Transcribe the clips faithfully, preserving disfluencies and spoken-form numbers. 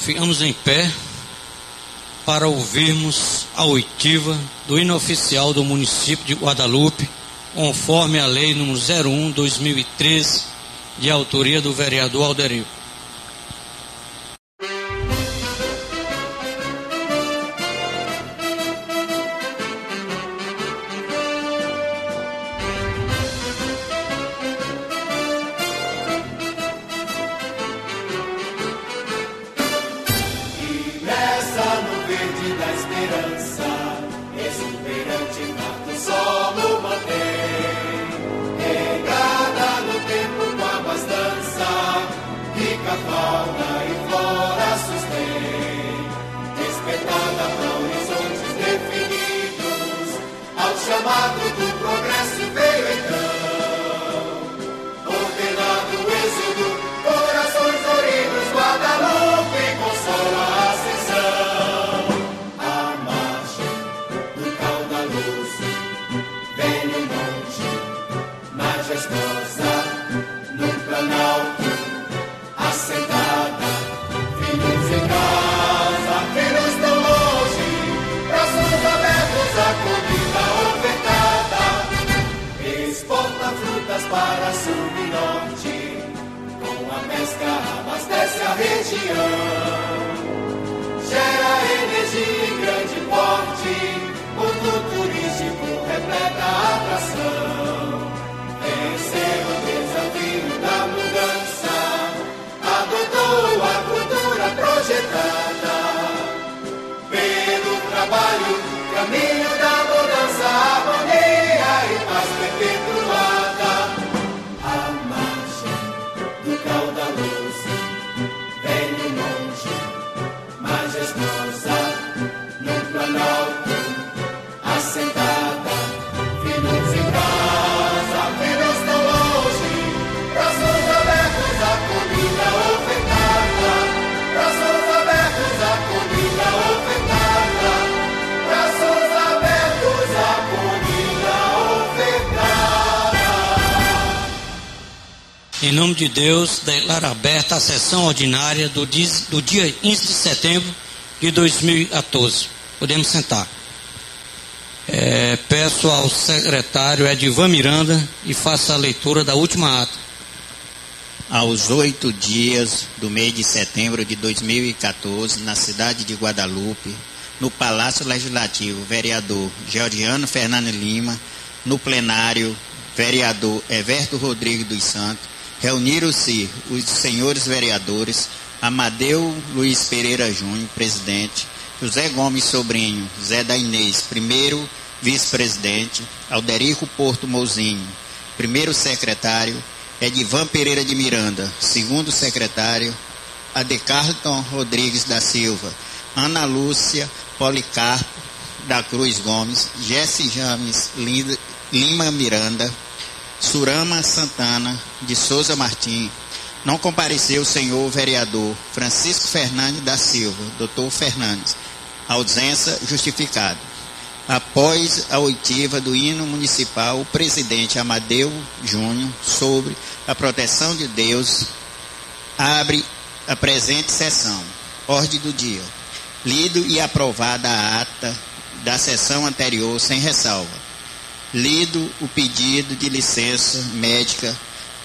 Ficamos em pé para ouvirmos a oitiva do hino oficial do município de Guadalupe, conforme a lei número zero um barra dois mil e treze, de autoria do vereador Alderico. Chamado do progresso veio então, ordenado o êxodo, corações doridos, Guadalupe consola a ascensão. A marcha do caudaloso vem no monte, majestosa, no planalto, assentada, filhos em casa, filhos tão longe, braços abertos a comida ofertada, exporta frutas para sul e norte, com a pesca abastece a região, gera energia em grande porte, mundo turístico repleta a atração, venceu o desafio da mudança, adotou a cultura projetada, pelo trabalho, caminho da mudança, harmonia e paz perpetuada. A marcha do caudaloso vem no monte, majestosa, no planalto, assentada, filhos em casa, filhos tão longe, braços abertos à comida ofertada, braços abertos à comida ofertada, braços abertos à comida ofertada. Em nome de Deus, declaro aberta a sessão ordinária do dia, do dia quinze de setembro de dois mil e quatorze. Podemos sentar. É, peço ao secretário Edivan Miranda e faça a leitura da última ata. Aos oito dias do mês de setembro de dois mil e quatorze, na cidade de Guadalupe, no Palácio Legislativo, vereador Georgiano Fernandes Lima, no plenário, vereador Everto Rodrigues dos Santos, reuniram-se os senhores vereadores Amadeu Luiz Pereira Júnior, presidente, José Gomes Sobrinho, Zé da Inês, primeiro vice-presidente, Alderico Porto Mouzinho, primeiro secretário, Edivan Pereira de Miranda, segundo secretário, Adecarlton Rodrigues da Silva, Ana Lúcia Policarpo da Cruz Gomes, Jesse James Lima Miranda, Surama Santana de Souza Martins. Não compareceu o senhor vereador Francisco Fernandes da Silva, doutor Fernandes, ausência justificada. Após a oitiva do hino municipal, o presidente Amadeu Júnior, sobre a proteção de Deus, abre a presente sessão. Ordem do dia. Lido e aprovada a ata da sessão anterior sem ressalva. Lido o pedido de licença médica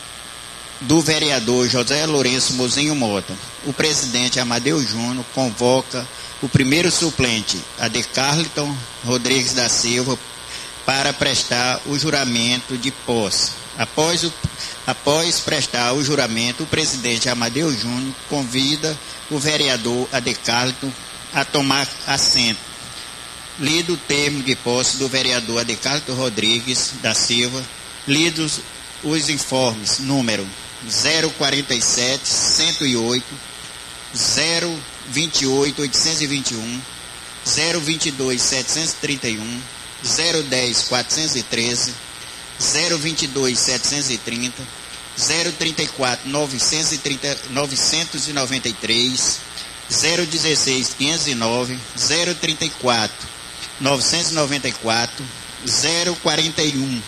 do vereador José Lourenço Mozinho Mota. O presidente Amadeu Júnior convoca o primeiro suplente, Adecarlton Rodrigues da Silva, para prestar o juramento de posse. Após, o, após prestar o juramento, o presidente Amadeu Júnior convida o vereador Adecarlton a tomar assento. Lido o termo de posse do vereador Adecarlton Rodrigues da Silva, lidos os informes número zero quarenta e sete, cento e oito, zero vinte e oito, oitocentos e vinte e um, zero vinte e dois, setecentos e trinta e um, zero dez, quatrocentos e treze, zero vinte e dois, setecentos e trinta, zero trinta e quatro, novecentos e trinta, novecentos e noventa e três, zero dezesseis, quinhentos e nove, zero trinta e quatro, novecentos e noventa e quatro, zero quarenta e um,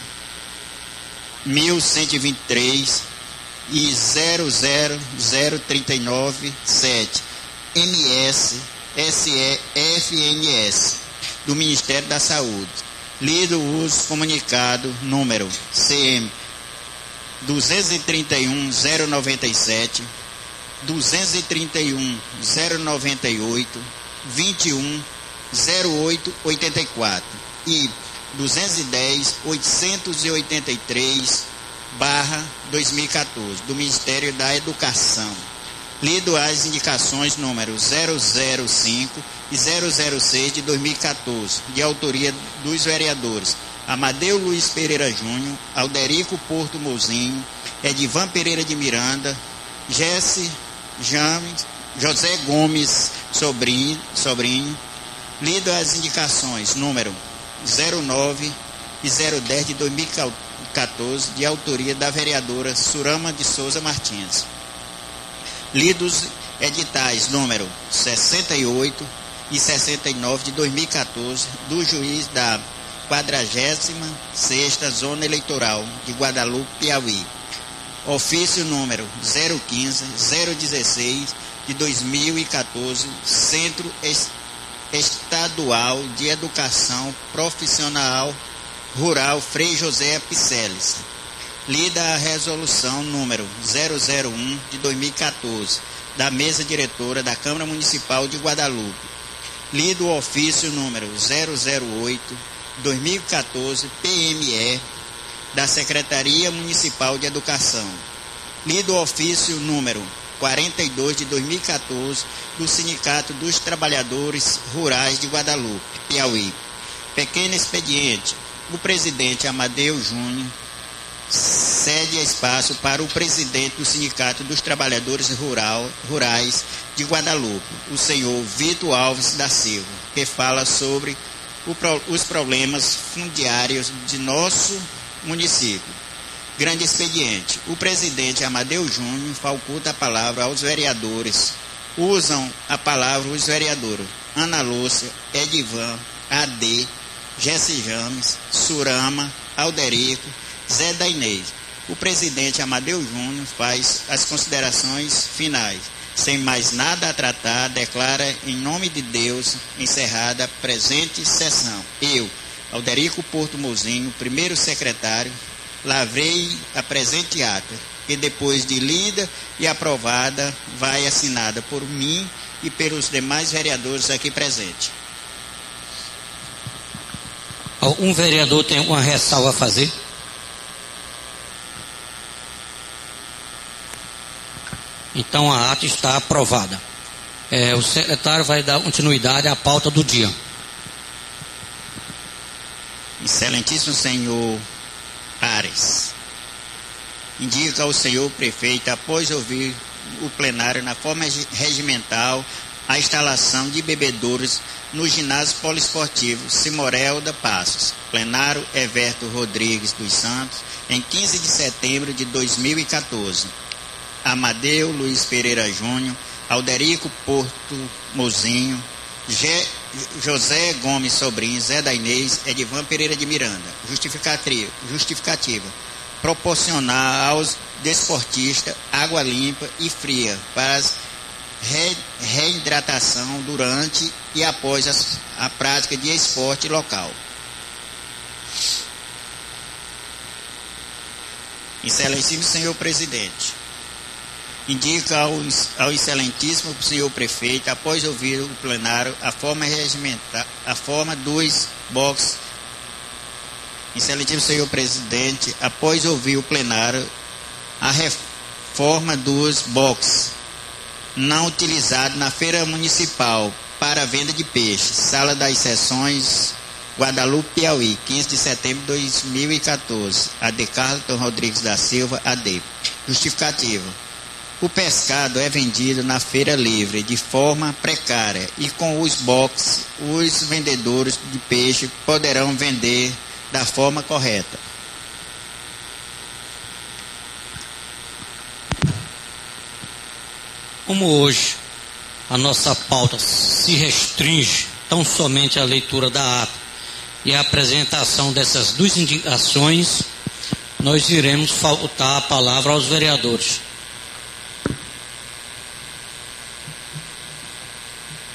mil cento e vinte e três e zero zero zero trinta e nove, sete. M S S E F N S do Ministério da Saúde. Lido o uso comunicado número C M duzentos e trinta e um, zero noventa e sete, duzentos e trinta e um, zero noventa e oito, vinte e um, zero oito oitenta e quatro e duzentos e dez, oitocentos e oitenta e três, barra dois mil e quatorze, do Ministério da Educação. Lido as indicações número zero zero cinco e zero zero seis de dois mil e quatorze, de autoria dos vereadores Amadeu Luiz Pereira Júnior, Alderico Porto Mozinho, Edivan Pereira de Miranda, Jesse James, José Gomes Sobrinho, Sobrinho. Lido as indicações número zero nove e zero dez de dois mil e quatorze, de autoria da vereadora Surama de Souza Martins. Lidos editais número sessenta e oito e sessenta e nove de dois mil e quatorze, do juiz da quadragésima sexta Zona Eleitoral de Guadalupe, Piauí. Ofício número zero quinze, zero dezesseis de dois mil e quatorze, Centro Estadual de Educação Profissional Rural Frei José Piceles. Lida a resolução número zero zero um de dois mil e quatorze, da mesa diretora da Câmara Municipal de Guadalupe. Lido o ofício número zero zero oito de dois mil e quatorze, P M E, da Secretaria Municipal de Educação. Lido o ofício número quarenta e dois de dois mil e quatorze, do Sindicato dos Trabalhadores Rurais de Guadalupe, Piauí. Pequeno expediente. O presidente Amadeu Júnior cede espaço para o presidente do Sindicato dos Trabalhadores Rural, Rurais de Guadalupe, o senhor Vitor Alves da Silva, que fala sobre o, os problemas fundiários de nosso município. Grande expediente. O presidente Amadeu Júnior faculta a palavra aos vereadores. Usam a palavra os vereadores Ana Lúcia, Edivan, A D, Jesse James, Surama, Alderico, Zé da Inês. O presidente Amadeu Júnior faz as considerações finais. Sem mais nada a tratar, declara em nome de Deus encerrada a presente sessão. Eu, Alderico Porto Mozinho, primeiro secretário, lavrei a presente ata, que depois de lida e aprovada, vai assinada por mim e pelos demais vereadores aqui presentes. Um vereador tem uma ressalva a fazer? Então a ata está aprovada. É, o secretário vai dar continuidade à pauta do dia. Excelentíssimo senhor Ares, indica ao senhor prefeito, após ouvir o plenário na forma regimental, a instalação de bebedouros no ginásio poliesportivo Simorelda Passos. Plenário Everto Rodrigues dos Santos, em quinze de setembro de dois mil e quatorze. Amadeu Luiz Pereira Júnior, Alderico Porto Mozinho, G, José Gomes Sobrinho, Zé da Inês, Edivan Pereira de Miranda. Justificativa. Justificativa. Proporcionar aos desportistas água limpa e fria para as re, reidratação durante e após as, a prática de esporte local. Excelentíssimo senhor presidente, indica ao, ao excelentíssimo senhor prefeito, após ouvir o plenário, a forma regimental, a forma dos boxes. Excelentíssimo senhor presidente, após ouvir o plenário, a reforma dos boxes não utilizado na feira municipal para venda de peixe, sala das sessões Guadalupe, Piauí, quinze de setembro de dois mil e quatorze. A D. Carlton Rodrigues da Silva, A D. Justificativa. O pescado é vendido na feira livre de forma precária e com os boxes, os vendedores de peixe poderão vender da forma correta. Como hoje a nossa pauta se restringe tão somente à leitura da ata e à apresentação dessas duas indicações, nós iremos facultar a palavra aos vereadores.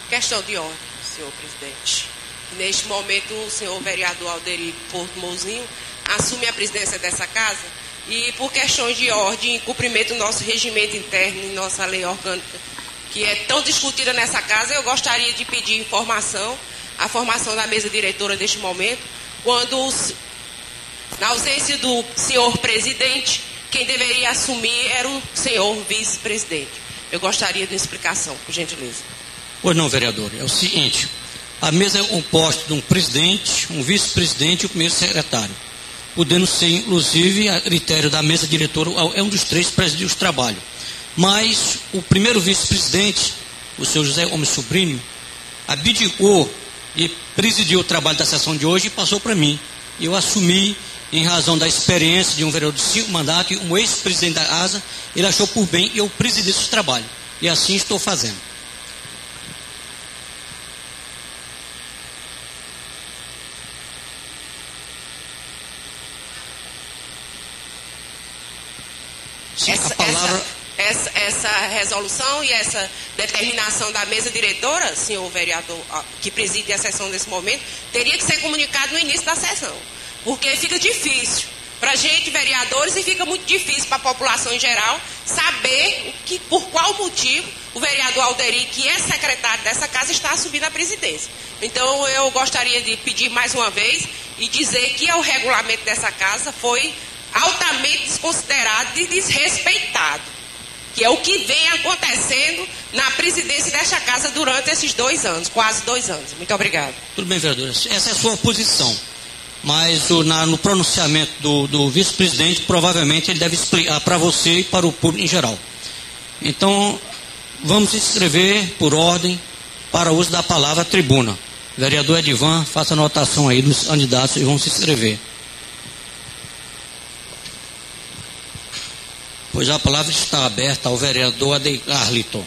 Questão de ordem, senhor presidente. Neste momento, o senhor vereador Alderi Porto Mouzinho assume a presidência dessa casa e, por questões de ordem, cumprimento do nosso regimento interno e nossa lei orgânica, que é tão discutida nessa casa, eu gostaria de pedir informação, a formação da mesa diretora deste momento, quando, os, na ausência do senhor presidente, quem deveria assumir era o senhor vice-presidente. Eu gostaria de uma explicação, por gentileza. Pois não, vereador. É o seguinte, a mesa é composta de um presidente, um vice-presidente e o primeiro secretário, podendo ser, inclusive, a critério da mesa diretora, é um dos três presidir os trabalhos. Mas o primeiro vice-presidente, o senhor José Gomes Sobrinho, abdicou e presidiu o trabalho da sessão de hoje e passou para mim. Eu assumi, em razão da experiência de um vereador de cinco mandatos e um ex-presidente da casa, ele achou por bem eu presidir esse trabalho. E assim estou fazendo. Sim, essa, a palavra... essa, essa, essa resolução e essa determinação da mesa diretora, senhor vereador, que preside a sessão nesse momento, teria que ser comunicado no início da sessão. Porque fica difícil para a gente, vereadores, e fica muito difícil para a população em geral saber o que, por qual motivo o vereador Alderi, que é secretário dessa casa, está assumindo a presidência. Então, eu gostaria de pedir mais uma vez e dizer que o regulamento dessa casa foi altamente desconsiderado e desrespeitado, que é o que vem acontecendo na presidência desta casa durante esses dois anos, quase dois anos. Muito obrigado. Tudo bem, vereadora. Essa é a sua posição. Mas o, na, no pronunciamento do, do vice-presidente, provavelmente ele deve explicar para você e para o público em geral. Então, vamos inscrever por ordem para o uso da palavra tribuna. Vereador Edivan, faça a anotação aí dos candidatos e vamos se inscrever. Pois a palavra está aberta ao vereador Adecarlito.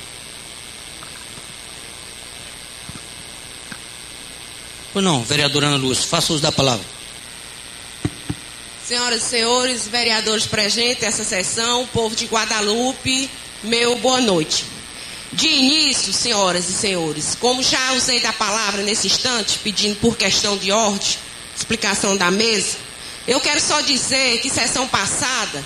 Pois não, vereadora Ana Lúcia, faça uso da palavra. Senhoras e senhores, vereadores presentes nessa sessão, povo de Guadalupe, meu boa noite. De início, senhoras e senhores, como já usei da palavra nesse instante, pedindo por questão de ordem, explicação da mesa, eu quero só dizer que sessão passada,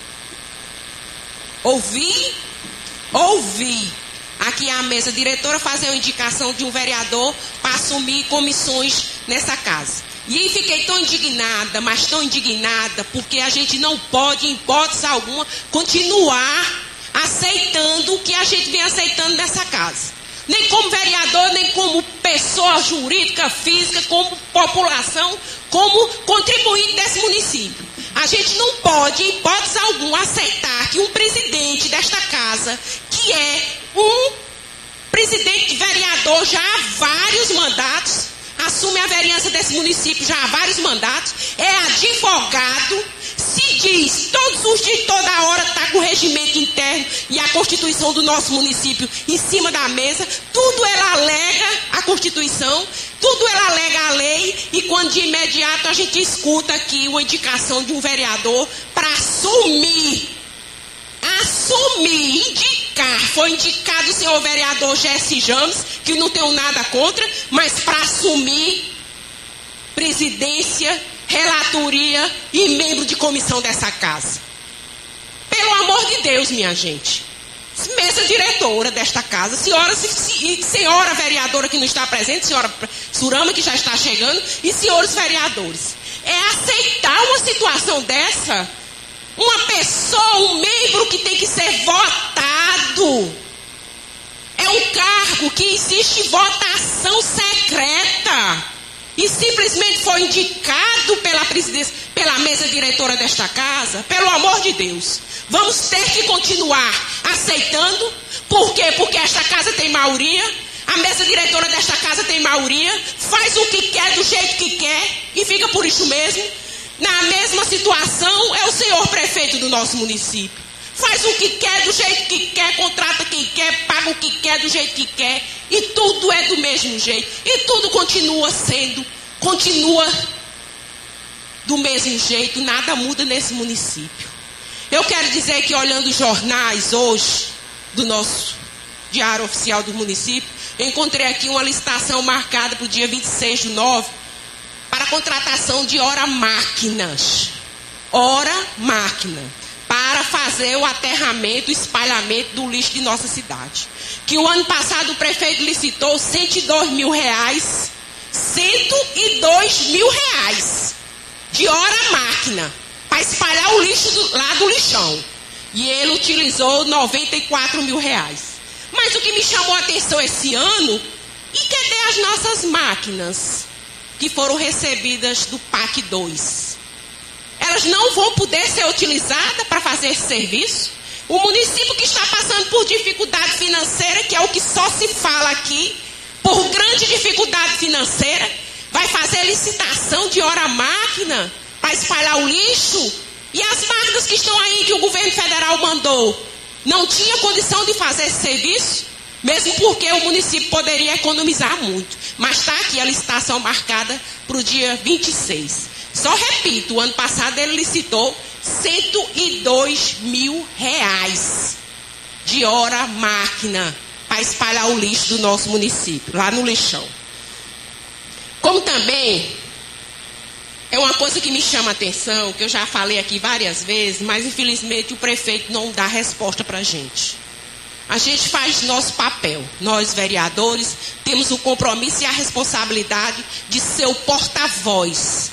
ouvi, ouvi aqui a mesa diretora fazer uma indicação de um vereador para assumir comissões nessa casa. E aí fiquei tão indignada, mas tão indignada, porque a gente não pode, em hipótese alguma, continuar aceitando o que a gente vem aceitando nessa casa. Nem como vereador, nem como pessoa jurídica, física, como população, como contribuinte desse município. A gente não pode, em hipótese alguma, aceitar que um presidente desta casa, que é um presidente vereador já há vários mandatos, assume a vereança desse município já há vários mandatos, é advogado, se diz todos os dias, toda hora, está com o regimento interno e a Constituição do nosso município em cima da mesa, tudo ela alega a Constituição, tudo ela alega a lei, e quando de imediato a gente escuta aqui uma indicação de um vereador para assumir, assumir, indicar, foi indicado o senhor vereador Jesse James, que não tenho nada contra, mas para assumir presidência, relatoria e membro de comissão dessa casa. Pelo amor de Deus, minha gente. Mesa diretora desta casa, senhora, senhora vereadora que não está presente, senhora Surama que já está chegando, e senhores vereadores. É aceitar uma situação dessa? Uma pessoa, um membro que tem que ser votado. É um cargo que existe votação secreta. E simplesmente foi indicado pela presidência, pela mesa diretora desta casa. Pelo amor de Deus. Vamos ter que continuar aceitando. Por quê? Porque esta casa tem maioria. A mesa diretora desta casa tem maioria. Faz o que quer, do jeito que quer. E fica por isso mesmo. Na mesma situação é o senhor prefeito do nosso município. Faz o que quer, do jeito que quer, contrata quem quer, paga o que quer, do jeito que quer. E tudo é do mesmo jeito. E tudo continua sendo, continua do mesmo jeito. Nada muda nesse município. Eu quero dizer que olhando os jornais hoje, do nosso diário oficial do município, eu encontrei aqui uma licitação marcada para o dia vinte e seis do nove para a contratação de hora máquinas. Hora máquina. Para fazer o aterramento, o espalhamento do lixo de nossa cidade. Que o ano passado o prefeito licitou cento e dois mil reais. cento e dois mil reais de hora máquina para espalhar o lixo do, lá do lixão. E ele utilizou noventa e quatro mil reais. Mas o que me chamou a atenção esse ano, e cadê as nossas máquinas que foram recebidas do P A C dois? Elas não vão poder ser utilizadas para fazer esse serviço? O município que está passando por dificuldade financeira, que é o que só se fala aqui, por grande dificuldade financeira, vai fazer licitação de hora máquina para espalhar o lixo? E as máquinas que estão aí, que o governo federal mandou, não tinha condição de fazer esse serviço? Mesmo porque o município poderia economizar muito. Mas está aqui a licitação marcada para o dia vinte e seis. Só repito, o ano passado ele licitou cento e dois mil reais de hora máquina para espalhar o lixo do nosso município, lá no lixão. Como também é uma coisa que me chama a atenção, que eu já falei aqui várias vezes, mas infelizmente o prefeito não dá resposta para a gente. A gente faz nosso papel. Nós, vereadores, temos o compromisso e a responsabilidade de ser o porta-voz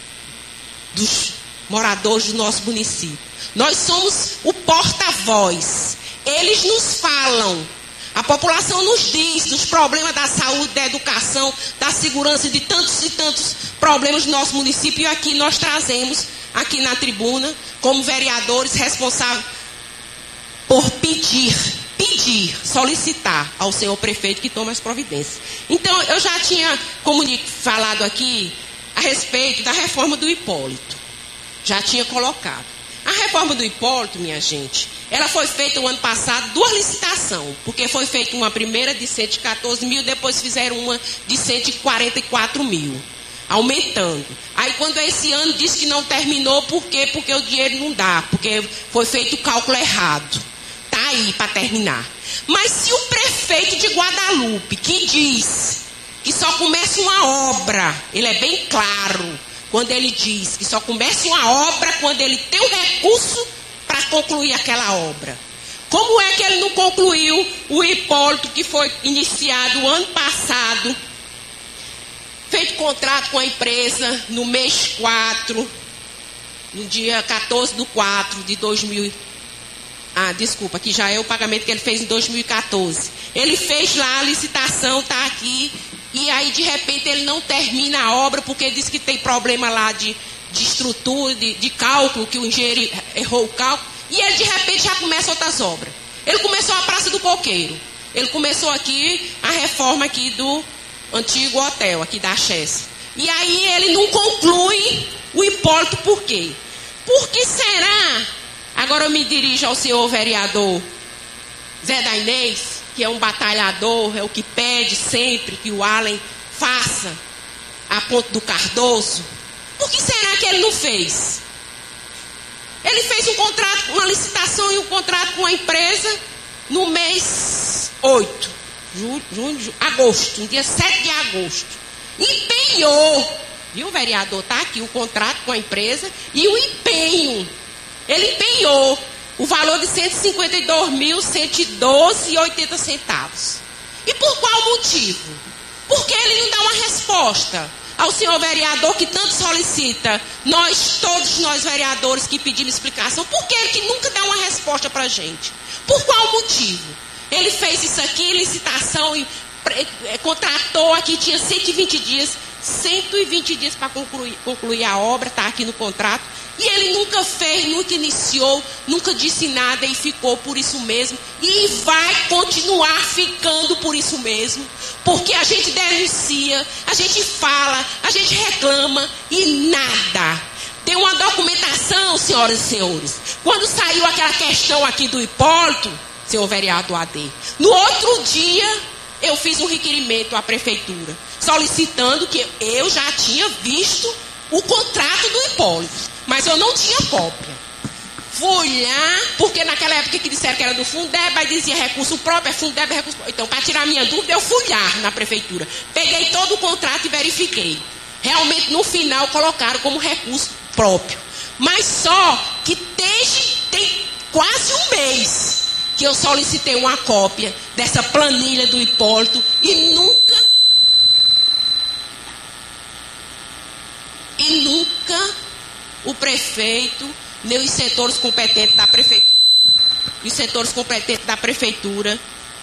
dos moradores do nosso município. Nós somos o porta-voz. Eles nos falam. A população nos diz dos problemas da saúde, da educação, da segurança, de tantos e tantos problemas do nosso município. E aqui nós trazemos, aqui na tribuna, como vereadores responsáveis por pedir, pedir, solicitar ao senhor prefeito que tome as providências. Então, eu já tinha falado aqui a respeito da reforma do Hipólito. Já tinha colocado. A reforma do Hipólito, minha gente, ela foi feita o ano passado, duas licitações, porque foi feita uma primeira de cento e quatorze mil, depois fizeram uma de cento e quarenta e quatro mil, aumentando. Aí quando esse ano disse que não terminou, por quê? Porque o dinheiro não dá, porque foi feito o cálculo errado. Está aí para terminar. Mas se o prefeito de Guadalupe, que diz que só começa uma obra, ele é bem claro, quando ele diz que só começa uma obra quando ele tem um recurso para concluir aquela obra. Como é que ele não concluiu o Hipólito, que foi iniciado ano passado, feito contrato com a empresa no mês quatro, no dia quatorze do quatro de dois mil? Ah, desculpa, que já é o pagamento que ele fez em dois mil e quatorze. Ele fez lá a licitação, está aqui, e aí de repente ele não termina a obra, porque ele disse que tem problema lá de, de estrutura, de, de cálculo, que o engenheiro errou o cálculo, e ele de repente já começa outras obras. Ele começou a Praça do Coqueiro, ele começou aqui a reforma aqui do antigo hotel, aqui da Chess. E aí ele não conclui o Hipólito, por quê? Por que será? Agora eu me dirijo ao senhor vereador Zé da Inês, que é um batalhador, é o que pede sempre que o Allen faça a ponte do Cardoso. Por que será que ele não fez? Ele fez um contrato, uma licitação e um contrato com a empresa no mês oito, junho, junho, agosto, no dia sete de agosto. Empenhou, viu, vereador? Está aqui o contrato com a empresa e o empenho. Ele empenhou o valor de cento e cinquenta e dois mil, cento e doze reais e oitenta centavos. E por qual motivo? Porque ele não dá uma resposta ao senhor vereador que tanto solicita. Nós, todos nós vereadores que pedimos explicação, por que ele que nunca dá uma resposta para a gente? Por qual motivo? Ele fez isso aqui, licitação, e contratou aqui, tinha cento e vinte dias, cento e vinte dias para concluir, concluir a obra, está aqui no contrato. E ele nunca fez, nunca iniciou, nunca disse nada e ficou por isso mesmo. E vai continuar ficando por isso mesmo. Porque a gente denuncia, a gente fala, a gente reclama e nada. Tem uma documentação, senhoras e senhores. Quando saiu aquela questão aqui do Hipólito, senhor vereador A D, no outro dia eu fiz um requerimento à prefeitura, solicitando que eu já tinha visto o contrato do Hipólito. Mas eu não tinha cópia. Fui lá, porque naquela época que disseram que era do Fundeb, aí dizia recurso próprio, é Fundeb, é recurso próprio. Então, para tirar minha dúvida, eu fui lá na prefeitura. Peguei todo o contrato e verifiquei. Realmente, no final, colocaram como recurso próprio. Mas só que desde, tem quase um mês que eu solicitei uma cópia dessa planilha do Hipólito e nunca, e nunca o prefeito, nem os setores competentes da prefeitura, os setores competentes da prefeitura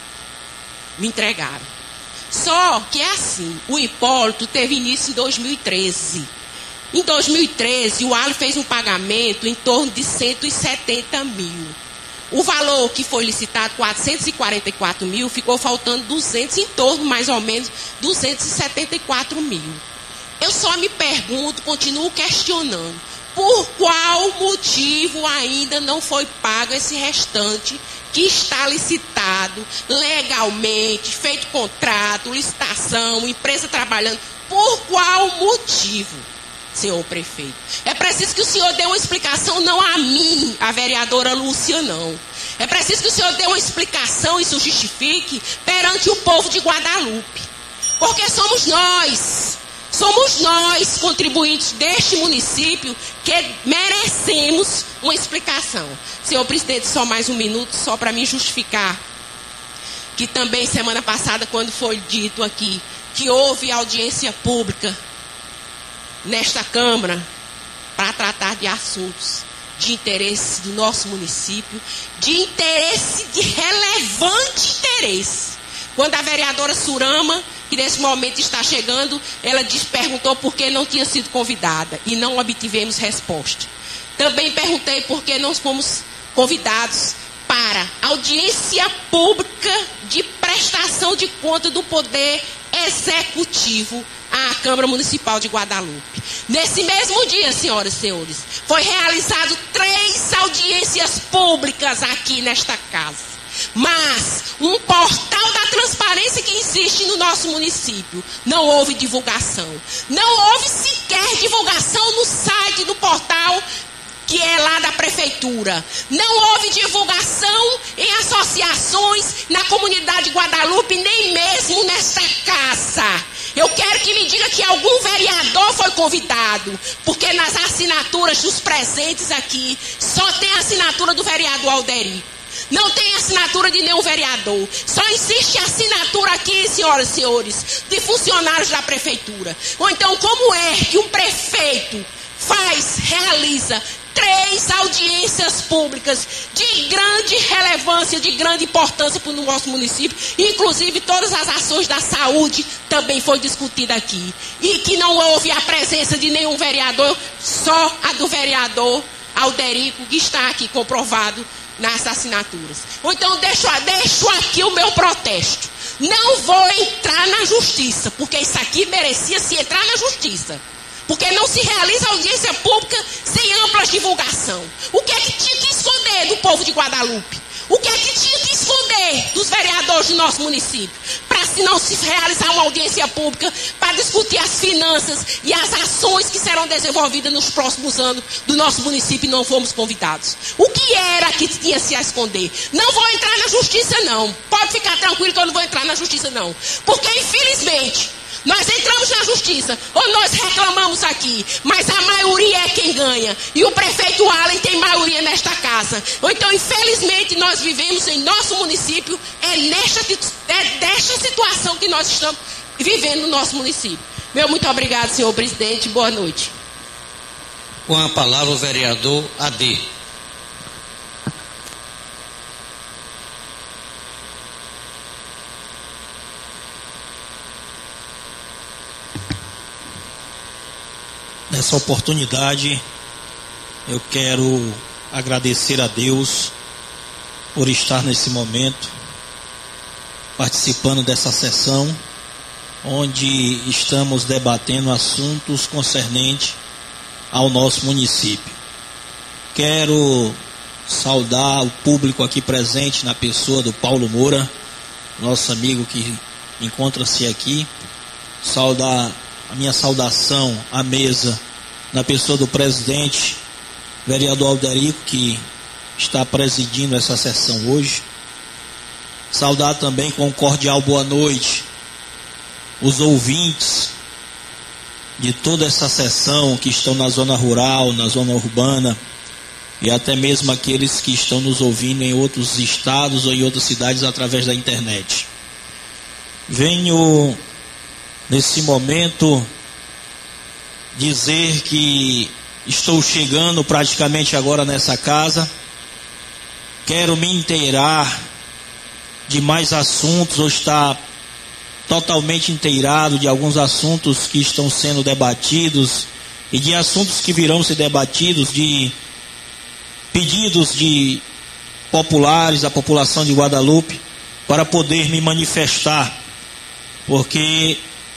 me entregaram. Só que é assim, o Hipólito teve início em dois mil e treze. Em dois mil e treze, o Ali fez um pagamento em torno de cento e setenta mil. O valor que foi licitado, quatrocentos e quarenta e quatro mil, ficou faltando duzentos, em torno mais ou menos duzentos e setenta e quatro mil. Eu só me pergunto, continuo questionando, por qual motivo ainda não foi pago esse restante que está licitado legalmente, feito contrato, licitação, empresa trabalhando. Por qual motivo, senhor prefeito? É preciso que o senhor dê uma explicação, não a mim, a vereadora Lúcia, não. É preciso que o senhor dê uma explicação e se justifique perante o povo de Guadalupe. Porque somos nós, somos nós, contribuintes deste município, que merecemos uma explicação. Senhor presidente, só mais um minuto, só para me justificar. Que também semana passada, quando foi dito aqui que houve audiência pública nesta Câmara para tratar de assuntos de interesse do nosso município, de interesse, de relevante interesse. Quando a vereadora Surama, que nesse momento está chegando, ela disse, perguntou por que não tinha sido convidada e não obtivemos resposta. Também perguntei por que não fomos convidados para audiência pública de prestação de conta do Poder Executivo à Câmara Municipal de Guadalupe. Nesse mesmo dia, senhoras e senhores, foi realizado três audiências públicas aqui nesta casa. Mas um portal da transparência que existe no nosso município, não houve divulgação. Não houve sequer divulgação no site do portal que é lá da prefeitura. Não houve divulgação em associações na comunidade de Guadalupe, nem mesmo nesta casa. Eu quero que me diga que algum vereador foi convidado, porque nas assinaturas dos presentes aqui, só tem a assinatura do vereador Alderico. Não tem assinatura de nenhum vereador. Só existe assinatura aqui, senhoras e senhores, de funcionários da prefeitura. Ou então, como é que um prefeito faz, realiza três audiências públicas de grande relevância, de grande importância para o nosso município, inclusive todas as ações da saúde também foi discutida aqui, e que não houve a presença de nenhum vereador, só a do vereador Alderico, que está aqui comprovado nas assinaturas. Ou então deixo, deixo aqui o meu protesto. Não vou entrar na justiça, porque isso aqui merecia se entrar na justiça. Porque não se realiza audiência pública sem ampla divulgação. O que é que tinha que esconder do povo de Guadalupe? O que é que tinha que esconder dos vereadores do nosso município? Para se não se realizar uma audiência pública para discutir as finanças e as ações que serão desenvolvidas nos próximos anos do nosso município e não fomos convidados. O que era que tinha se a esconder? Não vou entrar na justiça, não. Pode ficar tranquilo que eu não vou entrar na justiça, não. Porque, infelizmente, nós entramos na justiça, ou nós reclamamos aqui, mas a maioria é quem ganha. E o prefeito Allen tem maioria nesta casa. Ou então, infelizmente, nós vivemos em nosso município, é nesta, é desta situação que nós estamos vivendo no nosso município. Meu muito obrigado, senhor presidente. Boa noite. Com a palavra o vereador A D. Nessa oportunidade, eu quero agradecer a Deus por estar nesse momento, participando dessa sessão, onde estamos debatendo assuntos concernentes ao nosso município. Quero saudar o público aqui presente na pessoa do Paulo Moura, nosso amigo que encontra-se aqui, saudar a minha saudação à mesa, na pessoa do presidente, vereador Alderico, que está presidindo essa sessão hoje. Saudar também com um cordial boa noite os ouvintes de toda essa sessão que estão na zona rural, na zona urbana, e até mesmo aqueles que estão nos ouvindo em outros estados ou em outras cidades através da internet. Venho nesse momento dizer que estou chegando praticamente agora nessa casa. Quero me inteirar de mais assuntos, ou estar totalmente inteirado de alguns assuntos que estão sendo debatidos e de assuntos que virão ser debatidos, de pedidos de populares, da população de Guadalupe, para poder me manifestar, porque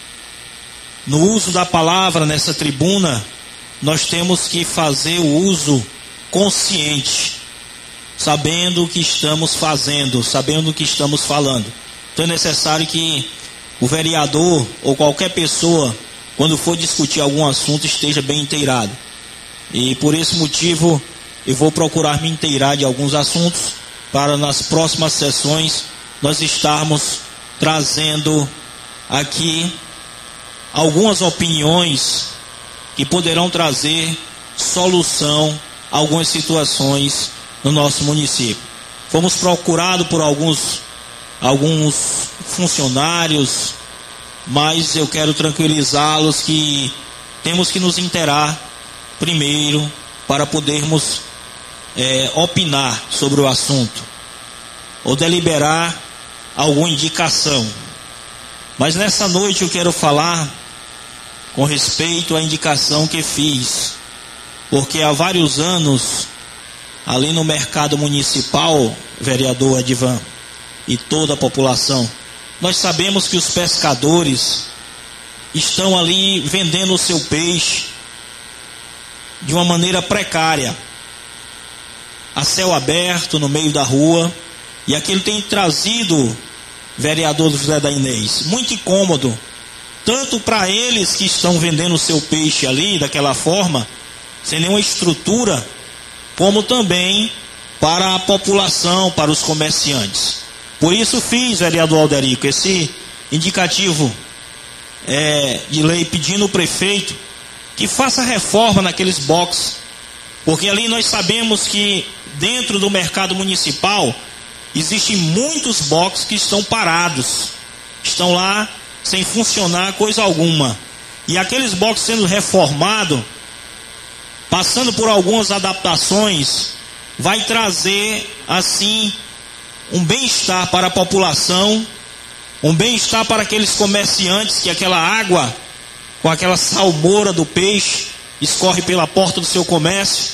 no uso da palavra nessa tribuna, nós temos que fazer o uso consciente, sabendo o que estamos fazendo, sabendo o que estamos falando. Então é necessário que o vereador ou qualquer pessoa, quando for discutir algum assunto, esteja bem inteirado. E por esse motivo eu vou procurar me inteirar de alguns assuntos, para nas próximas sessões nós estarmos trazendo aqui algumas opiniões que poderão trazer solução a algumas situações no nosso município. Fomos procurados por alguns, alguns funcionários, mas eu quero tranquilizá-los que temos que nos inteirar primeiro para podermos é, opinar sobre o assunto ou deliberar alguma indicação. Mas nessa noite eu quero falar com respeito à indicação que fiz, porque há vários anos ali no mercado municipal, vereador Edivan e toda a população, nós sabemos que os pescadores estão ali vendendo o seu peixe de uma maneira precária, a céu aberto, no meio da rua, e aquilo tem trazido, vereador José da Inês, muito incômodo, tanto para eles que estão vendendo o seu peixe ali, daquela forma, sem nenhuma estrutura, como também para a população, para os comerciantes. Por isso fiz, vereador Alderico, esse indicativo é, de lei pedindo ao prefeito que faça reforma naqueles boxes, porque ali nós sabemos que dentro do mercado municipal existem muitos boxes que estão parados, estão lá sem funcionar coisa alguma, e aqueles boxes sendo reformados, passando por algumas adaptações, vai trazer assim um bem-estar para a população, um bem-estar para aqueles comerciantes, que aquela água com aquela salmoura do peixe escorre pela porta do seu comércio,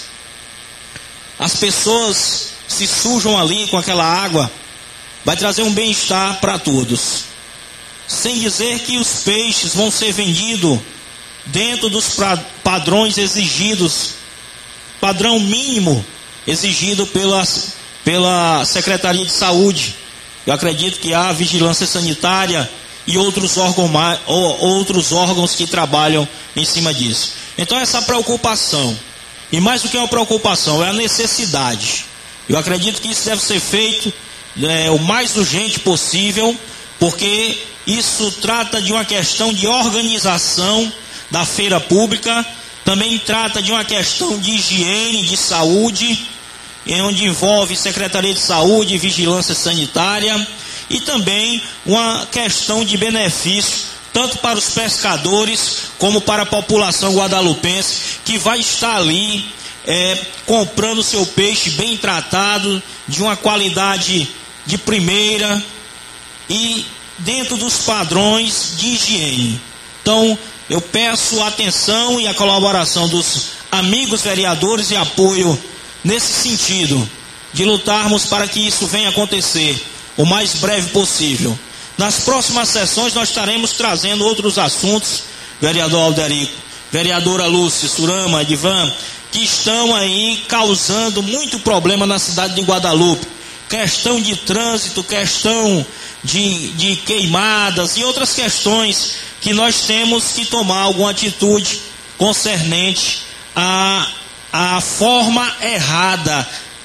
as pessoas se sujam ali com aquela água, vai trazer um bem-estar para todos. Sem dizer que os peixes vão ser vendidos dentro dos padrões exigidos, padrão mínimo exigido pela, pela Secretaria de Saúde. Eu acredito que há vigilância sanitária e outros órgãos, outros órgãos que trabalham em cima disso. Então essa preocupação, e mais do que uma preocupação, é a necessidade. Eu acredito que isso deve ser feito é, o mais urgente possível, porque isso trata de uma questão de organização da feira pública, também trata de uma questão de higiene, de saúde, onde envolve Secretaria de Saúde e Vigilância Sanitária, e também uma questão de benefício, tanto para os pescadores, como para a população guadalupense, que vai estar ali é, comprando seu peixe bem tratado, de uma qualidade de primeira, e dentro dos padrões de higiene. Então, eu peço a atenção e a colaboração dos amigos vereadores e apoio nesse sentido, de lutarmos para que isso venha acontecer o mais breve possível. Nas próximas sessões nós estaremos trazendo outros assuntos, vereador Alderico, vereadora Lúcia, Surama, Edivan, que estão aí causando muito problema na cidade de Guadalupe. Questão de trânsito, questão de, de queimadas e outras questões que nós temos que tomar alguma atitude concernente à, à forma errada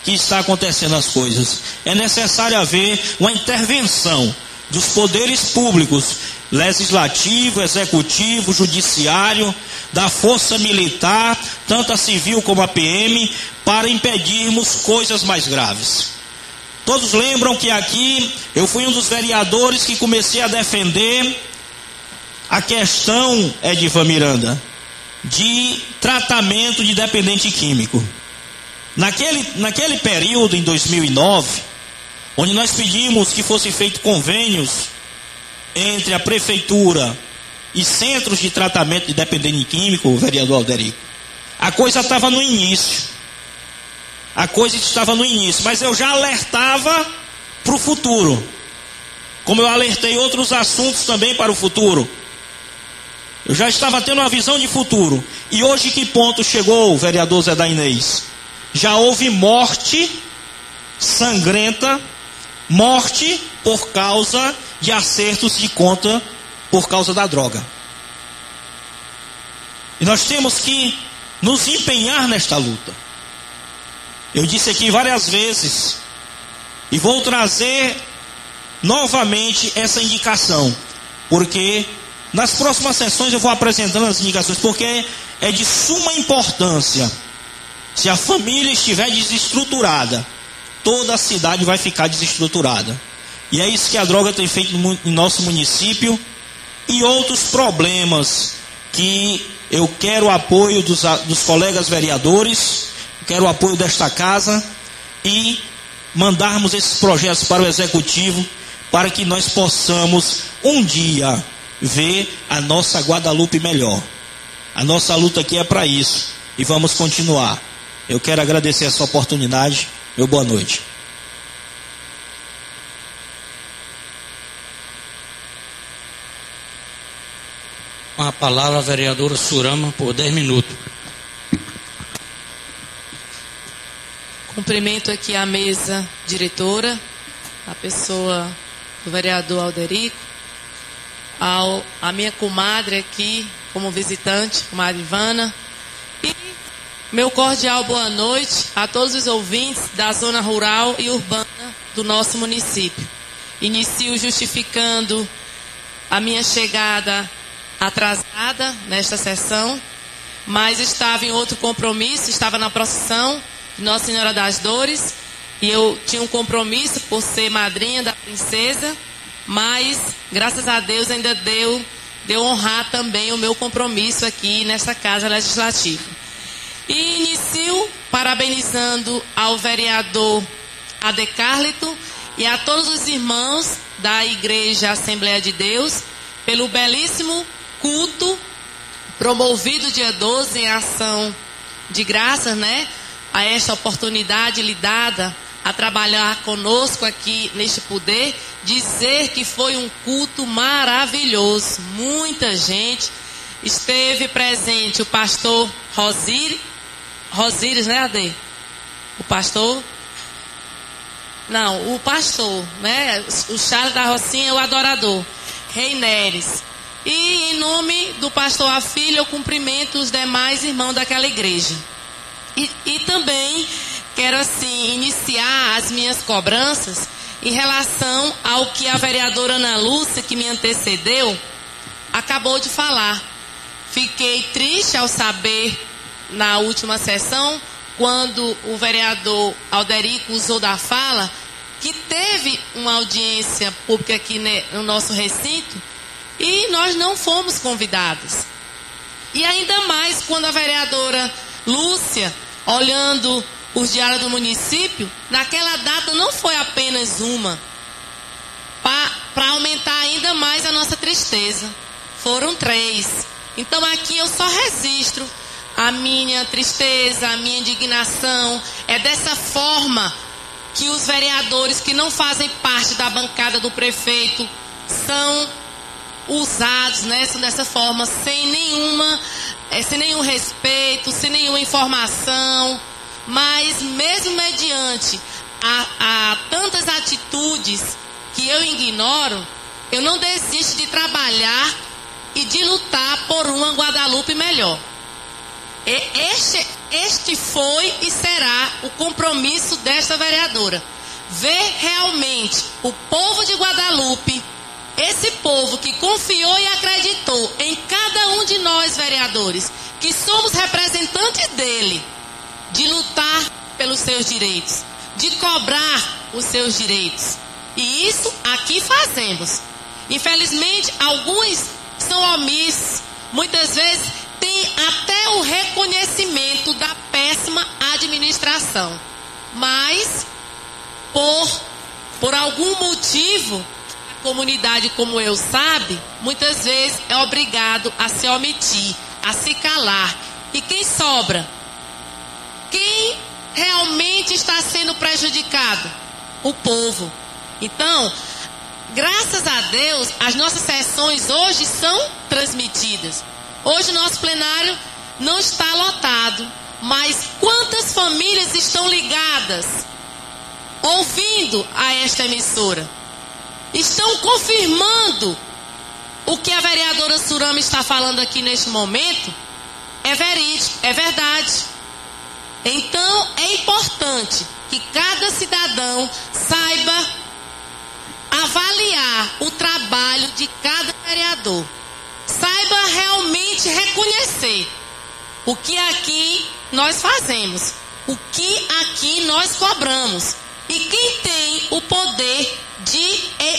que está acontecendo as coisas. É necessário haver uma intervenção dos poderes públicos, legislativo, executivo, judiciário, da força militar, tanto a civil como a P M, para impedirmos coisas mais graves. Todos lembram que aqui eu fui um dos vereadores que comecei a defender a questão, Edivan Miranda, de tratamento de dependente químico. Naquele, naquele período, em dois mil e nove, onde nós pedimos que fossem feitos convênios entre a prefeitura e centros de tratamento de dependente químico, o vereador Alderico, a coisa estava no início. A coisa estava no início, mas eu já alertava para o futuro. Como eu alertei outros assuntos também para o futuro. Eu já estava tendo uma visão de futuro. E hoje que ponto chegou o vereador Zé da Inês? Já houve morte sangrenta, morte por causa de acertos de conta por causa da droga. E nós temos que nos empenhar nesta luta. Eu disse aqui várias vezes, e vou trazer novamente essa indicação, porque nas próximas sessões eu vou apresentando as indicações, porque é de suma importância. Se a família estiver desestruturada, toda a cidade vai ficar desestruturada. E é isso que a droga tem feito no nosso município, e outros problemas que eu quero o apoio dos, dos colegas vereadores, quero o apoio desta casa e mandarmos esses projetos para o executivo, para que nós possamos um dia ver a nossa Guadalupe melhor. A nossa luta aqui é para isso e vamos continuar. Eu quero agradecer essa oportunidade. Meu boa noite. Com a palavra a vereadora Surama por dez minutos. Cumprimento aqui a mesa diretora, a pessoa do vereador Alderico, ao, a minha comadre aqui como visitante, comadre Ivana, e meu cordial boa noite a todos os ouvintes da zona rural e urbana do nosso município. Inicio justificando a minha chegada atrasada nesta sessão, mas estava em outro compromisso, estava na procissão Nossa Senhora das Dores, e eu tinha um compromisso por ser madrinha da princesa, mas graças a Deus ainda deu, deu honrar também o meu compromisso aqui nessa Casa Legislativa. E inicio parabenizando ao vereador Adecárlito e a todos os irmãos da Igreja Assembleia de Deus pelo belíssimo culto promovido dia doze em ação de graças, né? A esta oportunidade lhe dada a trabalhar conosco aqui neste poder, dizer que foi um culto maravilhoso. Muita gente esteve presente. O pastor Rosíris, Rosíris, né, Ade? O pastor? Não, o pastor, né? O Charles da Rocinha, o adorador, Reineres. E em nome do pastor Afilho, eu cumprimento os demais irmãos daquela igreja. E, e também quero assim iniciar as minhas cobranças em relação ao que a vereadora Ana Lúcia, que me antecedeu, acabou de falar. Fiquei triste ao saber na última sessão, quando o vereador Alderico usou da fala, que teve uma audiência pública aqui no nosso recinto e nós não fomos convidados. E ainda mais quando a vereadora Lúcia, olhando os diários do município, naquela data não foi apenas uma, para aumentar ainda mais a nossa tristeza. Foram três. Então aqui eu só registro a minha tristeza, a minha indignação. É dessa forma que os vereadores que não fazem parte da bancada do prefeito são usados, né? São dessa forma, sem nenhuma, é, sem nenhum respeito, sem nenhuma informação. Mas mesmo mediante a, a tantas atitudes que eu ignoro, eu não desisto de trabalhar e de lutar por uma Guadalupe melhor. Este, este foi e será o compromisso desta vereadora. Ver realmente o povo de Guadalupe, esse povo que confiou e acreditou em cada um de nós, vereadores, que somos representantes dele, de lutar pelos seus direitos, de cobrar os seus direitos. E isso aqui fazemos. Infelizmente, alguns são omissos, muitas vezes tem até o reconhecimento da péssima administração. Mas, por, por algum motivo, a comunidade, como eu, sabe, muitas vezes é obrigado a se omitir, a se calar. E quem sobra? Quem realmente está sendo prejudicado? O povo. Então, graças a Deus, as nossas sessões hoje são transmitidas. Hoje o nosso plenário não está lotado, mas quantas famílias estão ligadas, ouvindo a esta emissora? Estão confirmando o que a vereadora Surama está falando aqui neste momento? É verídico, é verdade. Então é importante que cada cidadão saiba avaliar o trabalho de cada vereador. Saiba realmente reconhecer o que aqui nós fazemos, o que aqui nós cobramos. E quem tem o poder de,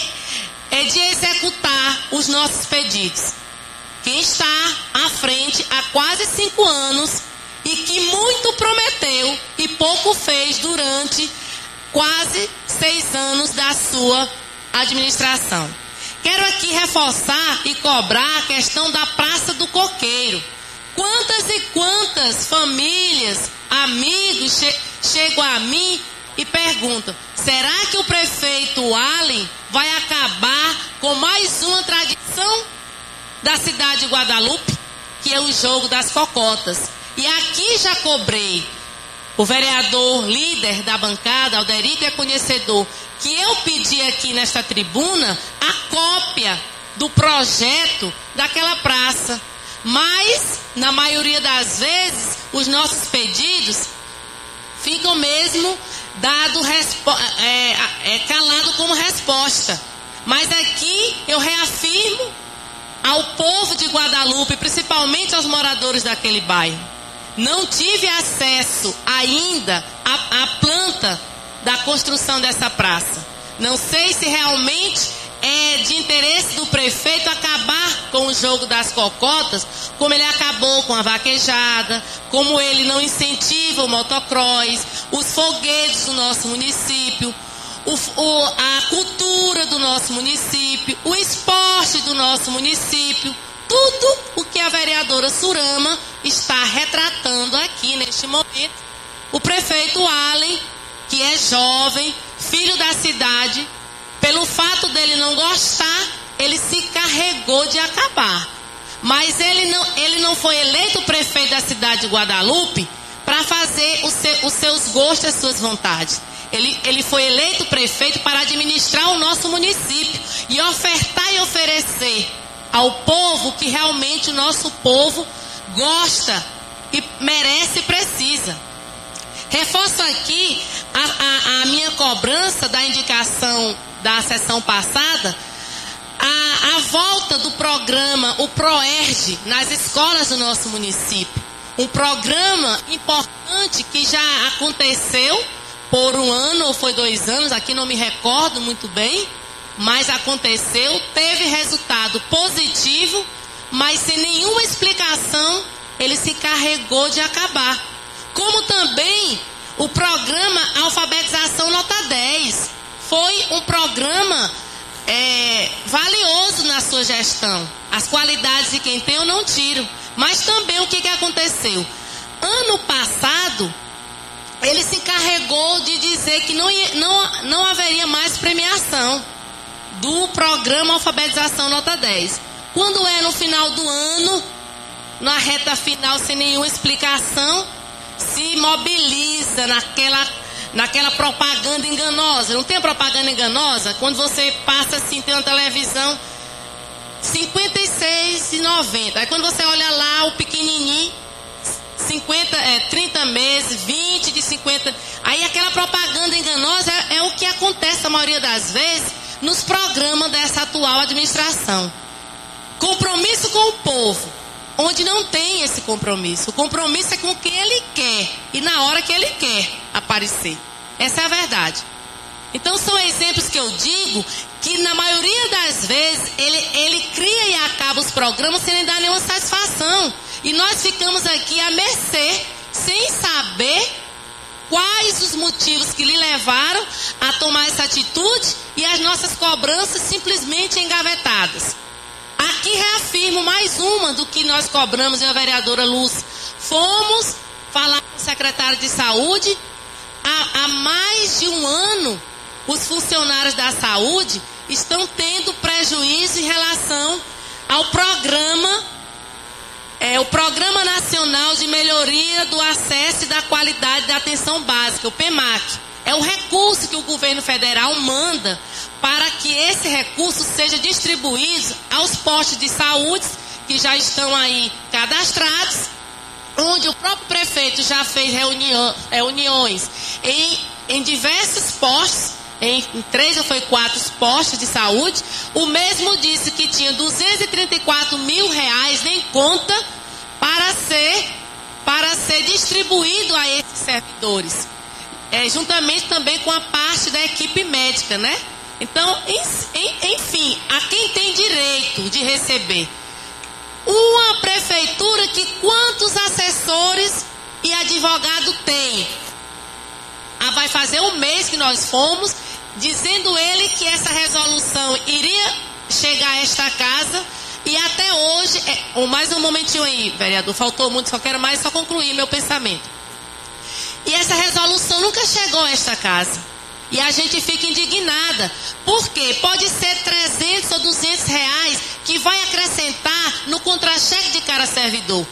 é, de executar os nossos pedidos. Quem está à frente há quase cinco anos e que muito prometeu e pouco fez durante quase seis anos da sua administração. Quero aqui reforçar e cobrar a questão da Praça do Coqueiro. Quantas e quantas famílias, amigos che- chegam a mim e perguntam: será que o prefeito Allen vai acabar com mais uma tradição da cidade de Guadalupe, que é o jogo das cocotas? E aqui já cobrei. O vereador líder da bancada, Alderico, é conhecedor, que eu pedi aqui nesta tribuna a cópia do projeto daquela praça. Mas, na maioria das vezes, os nossos pedidos ficam mesmo dado respo- é, é, calado como resposta. Mas aqui eu reafirmo ao povo de Guadalupe, principalmente aos moradores daquele bairro. Não tive acesso ainda à, à planta da construção dessa praça. Não sei se realmente é de interesse do prefeito acabar com o jogo das cocotas, como ele acabou com a vaquejada, como ele não incentiva o motocross, os foguetes do nosso município, o, o, a cultura do nosso município, o esporte do nosso município. Tudo o que a vereadora Surama está retratando aqui neste momento. O prefeito Allen, que é jovem, filho da cidade, pelo fato dele não gostar, ele se carregou de acabar. Mas ele não, ele não foi eleito prefeito da cidade de Guadalupe para fazer o seu, os seus gostos e as suas vontades. Ele, ele foi eleito prefeito para administrar o nosso município e ofertar e oferecer ao povo que realmente o nosso povo gosta e merece e precisa. Reforço aqui a, a, a minha cobrança da indicação da sessão passada, a, a volta do programa, o PROERG, nas escolas do nosso município. Um programa importante que já aconteceu por um ano ou foi dois anos, aqui não me recordo muito bem, mas aconteceu, teve resultado positivo, mas sem nenhuma explicação ele se carregou de acabar. Como também o programa Alfabetização Nota dez. Foi um programa é, valioso na sua gestão. As qualidades de quem tem eu não tiro. Mas também o que, que aconteceu? Ano passado, ele se encarregou de dizer que não, ia, não, não haveria mais premiação do programa Alfabetização Nota dez. Quando é no final do ano, na reta final, sem nenhuma explicação, se mobiliza naquela, naquela propaganda enganosa. Não tem propaganda enganosa? Quando você passa assim, tem uma televisão, cinquenta e seis reais e noventa centavos. Aí quando você olha lá, o pequenininho, cinquenta, é, trinta meses, vinte de cinquenta. Aí aquela propaganda enganosa é, é o que acontece a maioria das vezes nos programas dessa atual administração. Compromisso com o povo, onde não tem esse compromisso. O compromisso é com o que ele quer e na hora que ele quer aparecer. Essa é a verdade. Então são exemplos que eu digo que na maioria das vezes ele, ele cria e acaba os programas sem dar nenhuma satisfação. E nós ficamos aqui à mercê, sem saber quais os motivos que lhe levaram a tomar essa atitude e as nossas cobranças simplesmente engavetadas. Aqui reafirmo mais uma do que nós cobramos, eu e a vereadora Lúcia. Fomos falar com o secretário de saúde há, há mais de um ano. Os funcionários da saúde estão tendo prejuízo em relação ao programa, é, o Programa Nacional de Melhoria do Acesso e da Qualidade da Atenção Básica, o PEMAC. É o recurso que o governo federal manda para que esse recurso seja distribuído aos postos de saúde que já estão aí cadastrados, onde o próprio prefeito já fez reunião, reuniões em, em diversos postos. Em, em três ou foi quatro postos de saúde. O mesmo disse que tinha duzentos e trinta e quatro mil reais em conta para ser, para ser distribuído a esses servidores, é, juntamente também com a parte da equipe médica, né? Então, enfim, a quem tem direito de receber. Uma prefeitura que quantos assessores e advogado tem? Ah, vai fazer um mês que nós fomos, dizendo ele que essa resolução iria chegar a esta casa, e até hoje, é, mais um momentinho aí, vereador, faltou muito, só quero mais só concluir meu pensamento. E essa resolução nunca chegou a esta casa, e a gente fica indignada, porque pode ser trezentos ou duzentos reais que vai acrescentar no contra-cheque de cada servidor.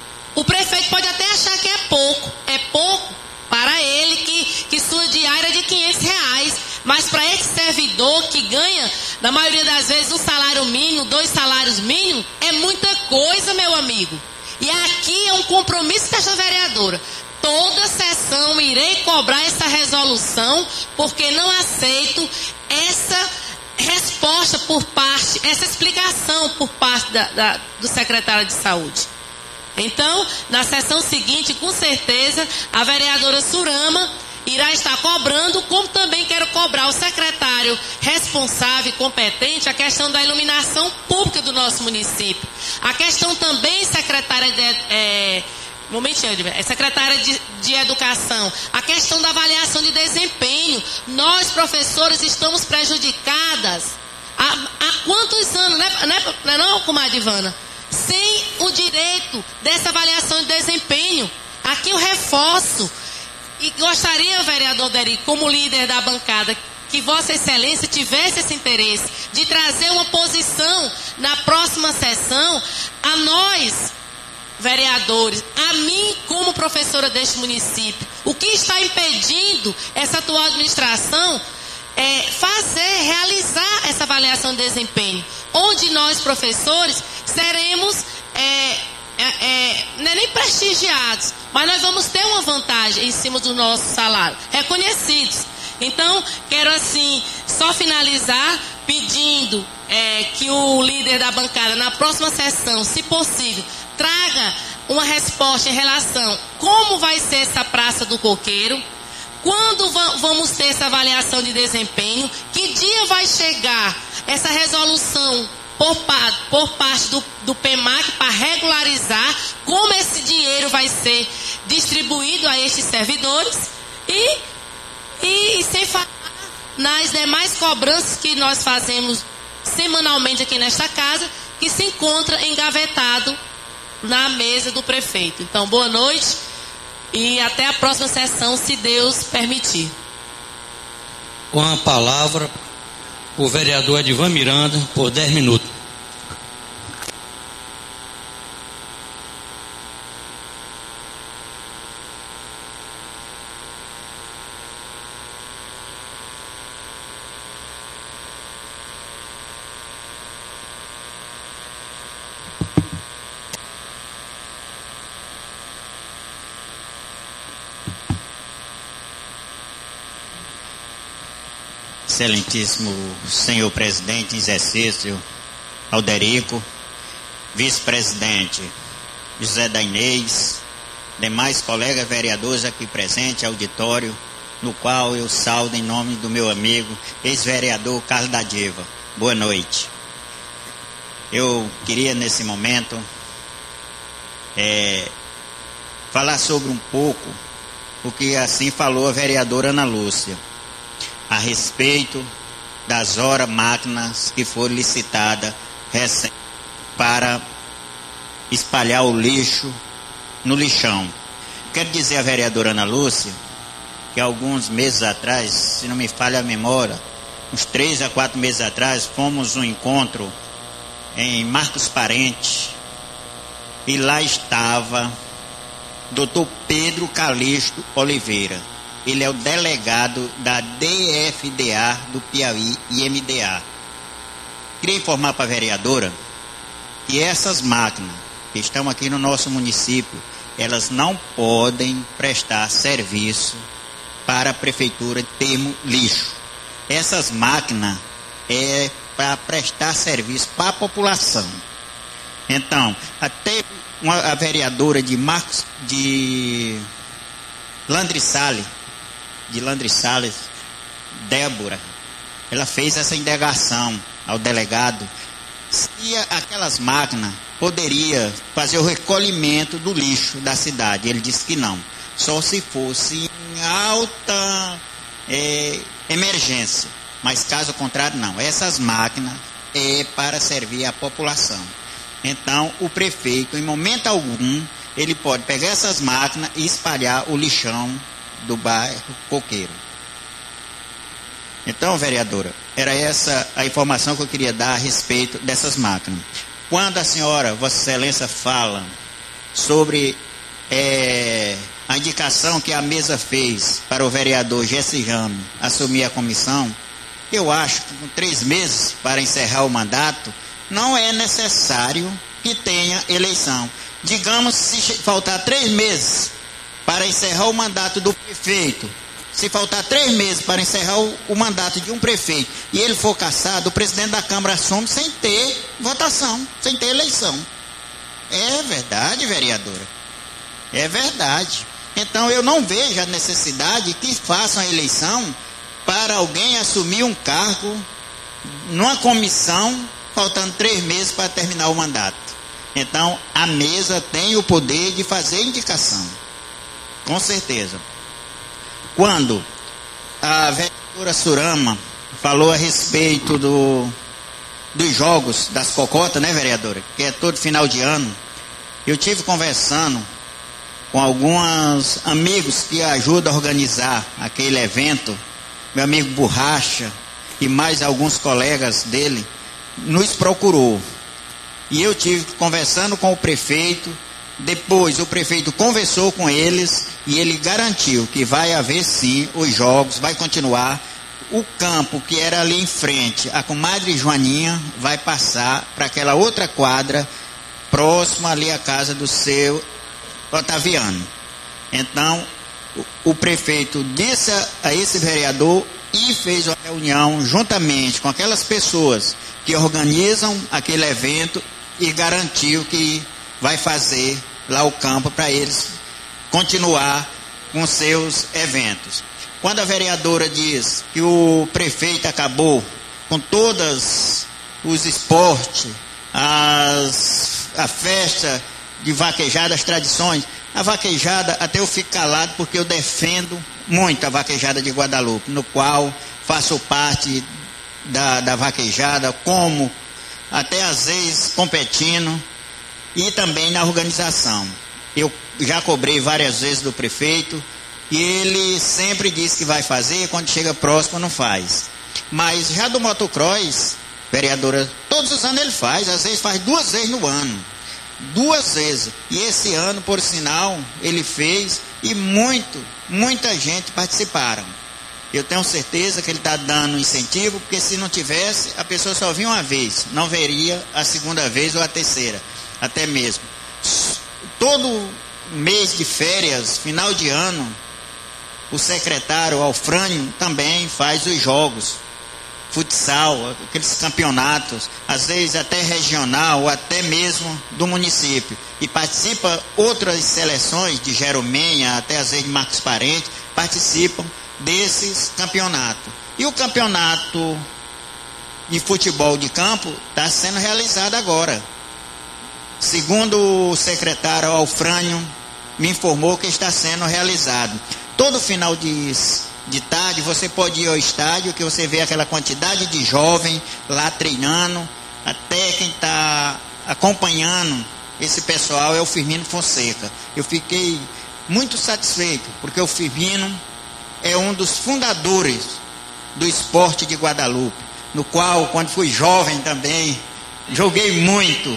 O prefeito pode até achar que é pouco, é pouco para ele, que, que sua diária é de quinhentos reais. Mas para esse servidor que ganha, na maioria das vezes, um salário mínimo, dois salários mínimos, é muita coisa, meu amigo. E aqui é um compromisso dessa vereadora. Toda sessão irei cobrar essa resolução, porque não aceito essa resposta por parte, essa explicação por parte da, da, do secretário de saúde. Então, na sessão seguinte, com certeza, a vereadora Surama irá estar cobrando, como também quero cobrar o secretário responsável e competente a questão da iluminação pública do nosso município. A questão também, secretária de, é, momentinho, é secretária de, de Educação, a questão da avaliação de desempenho. Nós, professores, estamos prejudicadas há, há quantos anos, né, né, não é não, comadre Ivana? Sem o direito dessa avaliação de desempenho. Aqui eu reforço, e gostaria, vereador Deri, como líder da bancada, que Vossa Excelência tivesse esse interesse de trazer uma posição na próxima sessão a nós, vereadores, a mim como professora deste município. O que está impedindo essa atual administração é fazer, realizar essa avaliação de desempenho, onde nós, professores, seremos, é, é, é, não é nem prestigiados, mas nós vamos ter uma vantagem em cima do nosso salário, reconhecidos. Então, quero assim, só finalizar pedindo é, que o líder da bancada, na próxima sessão, se possível, traga uma resposta em relação a como vai ser essa Praça do Coqueiro, quando vamos ter essa avaliação de desempenho, que dia vai chegar essa resolução por, por parte do, do PEMAC para regularizar como esse dinheiro vai ser distribuído a estes servidores, e, e, e sem falar nas demais cobranças que nós fazemos semanalmente aqui nesta casa, que se encontra engavetado na mesa do prefeito. Então, boa noite. E até a próxima sessão, se Deus permitir. Com a palavra, o vereador Edivan Miranda, por dez minutos. excelentíssimo senhor presidente em exercício, Alderico, vice-presidente José da Inês, demais colegas vereadores aqui presentes, auditório, no qual eu saldo em nome do meu amigo, ex-vereador Carlos da Diva. Boa noite. Eu queria nesse momento é, falar sobre um pouco o que assim falou a vereadora Ana Lúcia, a respeito das horas máquinas que foram licitadas para espalhar o lixo no lixão. Quero dizer à vereadora Ana Lúcia que alguns meses atrás, se não me falha a memória, uns três a quatro meses atrás, fomos um encontro em Marcos Parente e lá estava doutor Pedro Calixto Oliveira. Ele é o delegado da D F D A do Piauí e M D A. Queria informar para a vereadora que essas máquinas que estão aqui no nosso município, elas não podem prestar serviço para a prefeitura de termo lixo. Essas máquinas é para prestar serviço para a população. Então, até uma, a vereadora de Marcos de Landry Salles, de Landry Salles, Débora, ela fez essa indagação ao delegado se aquelas máquinas poderia fazer o recolhimento do lixo da cidade. Ele disse que não, só se fosse em alta é, emergência, mas caso contrário não. Essas máquinas é para servir à população. Então o prefeito, em momento algum, ele pode pegar essas máquinas e espalhar o lixão do bairro Coqueiro. Então, vereadora, era essa a informação que eu queria dar a respeito dessas máquinas. Quando a senhora, Vossa Excelência, fala sobre é, a indicação que a mesa fez para o vereador Jessijano assumir a comissão, eu acho que com três meses para encerrar o mandato, não é necessário que tenha eleição. Digamos, se faltar três meses para encerrar o mandato do prefeito, se faltar três meses para encerrar o, o mandato de um prefeito e ele for cassado, o presidente da Câmara assume sem ter votação, sem ter eleição. É verdade, vereadora. É verdade. Então eu não vejo a necessidade que façam a eleição para alguém assumir um cargo numa comissão faltando três meses para terminar o mandato. Então a mesa tem o poder de fazer indicação. Com certeza. Quando a vereadora Surama falou a respeito do, dos jogos das cocotas, né, vereadora? Que é todo final de ano. Eu tive conversando com alguns amigos que ajudam a organizar aquele evento. Meu amigo Borracha e mais alguns colegas dele nos procurou. E eu tive conversando com o prefeito. Depois o prefeito conversou com eles e ele garantiu que vai haver sim os jogos, vai continuar. O campo que era ali em frente, a comadre Joaninha vai passar para aquela outra quadra próxima ali à casa do seu Otaviano. Então o, o prefeito disse a, a esse vereador e fez uma reunião juntamente com aquelas pessoas que organizam aquele evento e garantiu que vai fazer lá o campo para eles continuar com seus eventos. Quando a vereadora diz que o prefeito acabou com todos os esportes, as, a festa de vaquejada, as tradições, a vaquejada, até eu fico calado porque eu defendo muito a vaquejada de Guadalupe, no qual faço parte da, da vaquejada, como até às vezes competindo, e também na organização. Eu já cobrei várias vezes do prefeito e ele sempre diz que vai fazer, quando chega próximo não faz. Mas já do motocross, vereadora, todos os anos ele faz, às vezes faz duas vezes no ano. Duas vezes. E esse ano, por sinal, ele fez e muito, muita gente participaram. Eu tenho certeza que ele está dando incentivo, porque se não tivesse, a pessoa só vinha uma vez, não veria a segunda vez ou a terceira. Até mesmo. Todo mês de férias, final de ano, o secretário Alfrânio também faz os jogos futsal, aqueles campeonatos, às vezes até regional ou até mesmo do município. E participa outras seleções de Jeromenha, até às vezes de Marcos Parente, participam desses campeonatos. E o campeonato de futebol de campo está sendo realizado agora. Segundo o secretário Alfrânio, me informou que está sendo realizado. Todo final de, de tarde você pode ir ao estádio, que você vê aquela quantidade de jovem lá treinando. Até quem está acompanhando esse pessoal é o Firmino Fonseca. Eu fiquei muito satisfeito, porque o Firmino é um dos fundadores do esporte de Guadalupe, no qual, quando fui jovem também, joguei muito.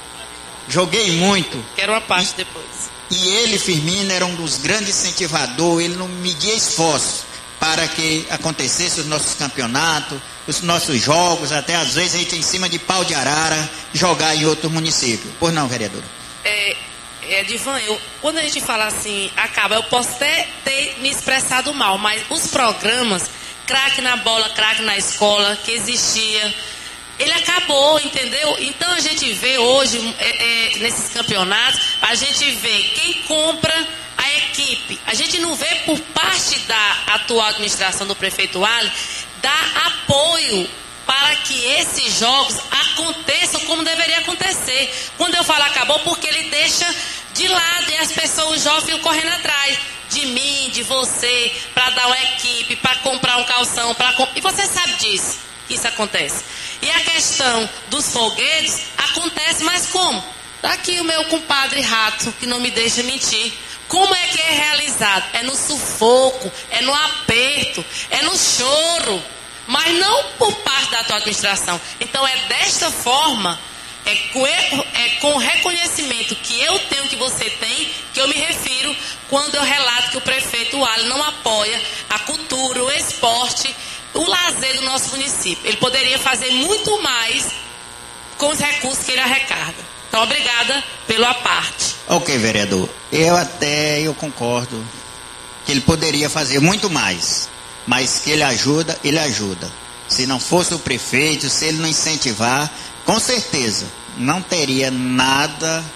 Joguei muito. Quero uma parte depois. E ele, Firmino, era um dos grandes incentivadores. Ele não media esforço para que acontecesse os nossos campeonatos, os nossos jogos, até às vezes a gente em cima de pau de arara jogar em outro município. Pois não, vereadora? É, é Divan, eu, quando a gente fala assim, acaba, eu posso até ter me expressado mal, mas os programas, craque na bola, craque na escola, que existia, ele acabou, entendeu? Então a gente vê hoje, é, é, nesses campeonatos, a gente vê quem compra a equipe. A gente não vê por parte da atual administração do prefeito Ali, dar apoio para que esses jogos aconteçam como deveria acontecer. Quando eu falo acabou, porque ele deixa de lado e as pessoas jovens ficam correndo atrás de mim, de você, para dar uma equipe, para comprar um calção, para comp... e você sabe disso, que isso acontece. E a questão dos foguetes acontece, mas como? Está aqui o meu compadre Rato, que não me deixa mentir. Como é que é realizado? É no sufoco, é no aperto, é no choro, mas não por parte da atual administração. Então é desta forma, é com, é com o reconhecimento que eu tenho, que você tem, que eu me refiro quando eu relato que o prefeito Ali não apoia a cultura, o esporte, o lazer do nosso município. Ele poderia fazer muito mais com os recursos que ele arrecada. Então, obrigada pelo à parte. Ok, vereador. Eu até eu concordo que ele poderia fazer muito mais, mas que ele ajuda, ele ajuda. Se não fosse o prefeito, se ele não incentivar, com certeza não teria nada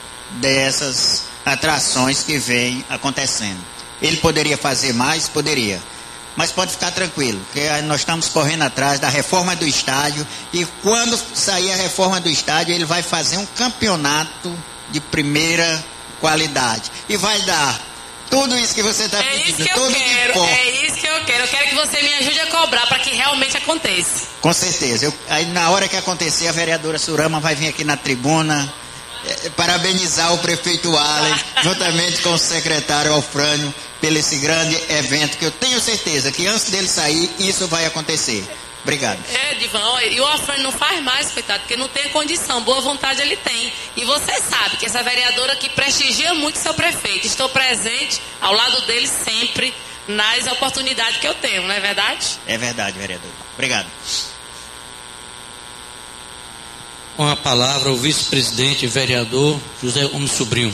dessas atrações que vêm acontecendo. Ele poderia fazer mais? Poderia. Mas pode ficar tranquilo, que nós estamos correndo atrás da reforma do estádio, e quando sair a reforma do estádio, ele vai fazer um campeonato de primeira qualidade. E vai dar tudo isso que você está pedindo. É isso que tudo eu quero, de é isso que eu quero. Eu quero que você me ajude a cobrar para que realmente aconteça. Com certeza. Eu, aí na hora que acontecer, a vereadora Surama vai vir aqui na tribuna é, parabenizar o prefeito Allen, juntamente com o secretário Alfrânio, pelo esse grande evento, que eu tenho certeza que antes dele sair, isso vai acontecer. Obrigado. É, Divan, e o Alfrânio não faz mais, coitado, porque não tem condição, boa vontade ele tem. E você sabe que essa vereadora que prestigia muito seu prefeito, estou presente ao lado dele sempre, nas oportunidades que eu tenho, não é verdade? É verdade, vereador. Obrigado. Com a palavra, o vice-presidente e vereador José Gomes Sobrinho.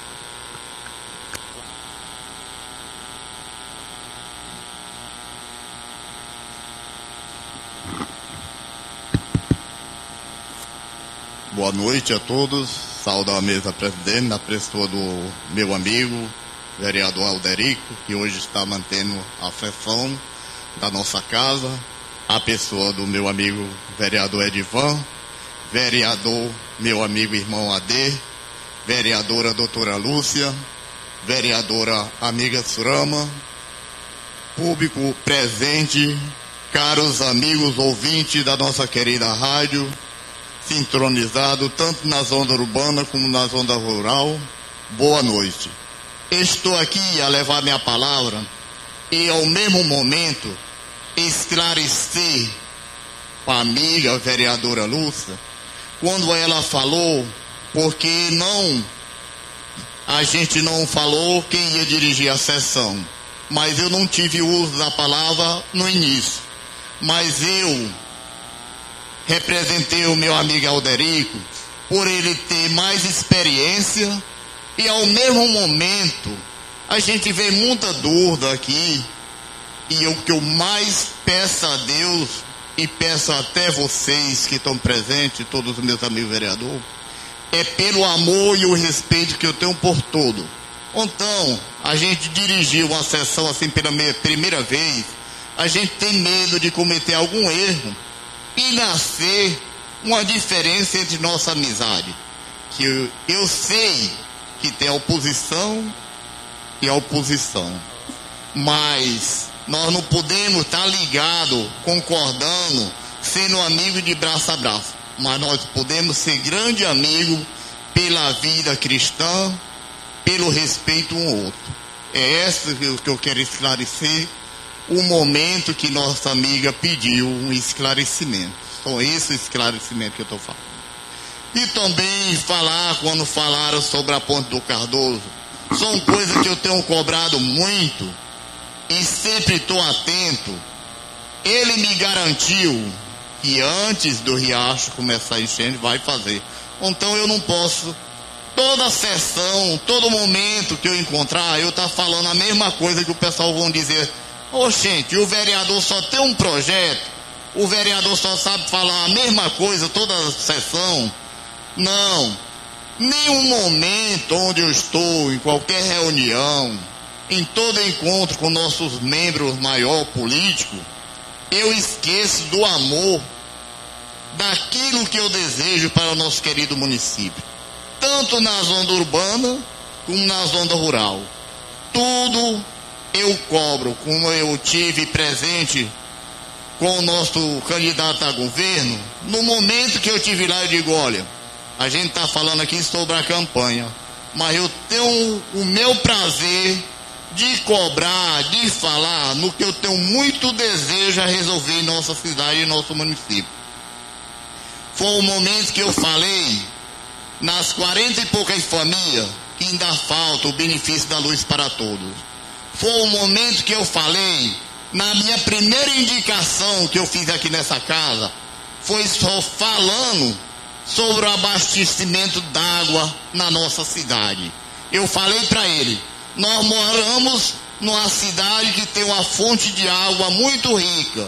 Boa noite a todos. Saúdo a mesa presidente, na pessoa do meu amigo, vereador Alderico, que hoje está mantendo a sessão da nossa casa. A pessoa do meu amigo, vereador Edivan, vereador, meu amigo irmão Adê, vereadora doutora Lúcia, vereadora amiga Surama, público presente, caros amigos ouvintes da nossa querida rádio, sintonizado tanto na zona urbana como na zona rural, boa noite. Estou aqui a levar minha palavra e ao mesmo momento esclarecer a amiga vereadora Lúcia, quando ela falou, porque não, a gente não falou quem ia dirigir a sessão, mas eu não tive uso da palavra no início, mas eu representei o meu amigo Alderico, por ele ter mais experiência, e ao mesmo momento, a gente vê muita dúvida aqui, e o que eu mais peço a Deus, e peço até vocês que estão presentes, todos os meus amigos vereadores, é pelo amor e o respeito que eu tenho por todo. Então, a gente dirigiu uma sessão assim pela primeira vez, a gente tem medo de cometer algum erro e nascer uma diferença entre nossa amizade. Que eu, eu sei que tem a oposição e a oposição, mas nós não podemos estar ligados, concordando, sendo amigo de braço a braço, mas nós podemos ser grande amigo pela vida cristã, pelo respeito um ao outro. É esse que eu quero esclarecer, o momento que nossa amiga pediu um esclarecimento. São esse esclarecimento que eu estou falando. E também falar, quando falaram sobre a Ponte do Cardoso, são coisas que eu tenho cobrado muito e sempre estou atento. Ele me garantiu que antes do riacho começar a enchente vai fazer. Então eu não posso, toda sessão, todo momento que eu encontrar, eu estar tá falando a mesma coisa que o pessoal vão dizer: ô, gente, o vereador só tem um projeto, o vereador só sabe falar a mesma coisa toda sessão. Não, nenhum momento onde eu estou, em qualquer reunião, em todo encontro com nossos membros maior políticos, eu esqueço do amor, daquilo que eu desejo para o nosso querido município, tanto na zona urbana como na zona rural. Tudo eu cobro, como eu tive presente com o nosso candidato a governo. No momento que eu tive lá, eu digo: olha, a gente está falando aqui sobre a campanha, mas eu tenho o meu prazer de cobrar, de falar no que eu tenho muito desejo a resolver em nossa cidade e nosso município. Foi o momento que eu falei nas quarenta e poucas famílias que ainda falta o benefício da luz para todos. Foi o momento que eu falei, na minha primeira indicação que eu fiz aqui nessa casa, foi só falando sobre o abastecimento d'água na nossa cidade. Eu falei para ele: nós moramos numa cidade que tem uma fonte de água muito rica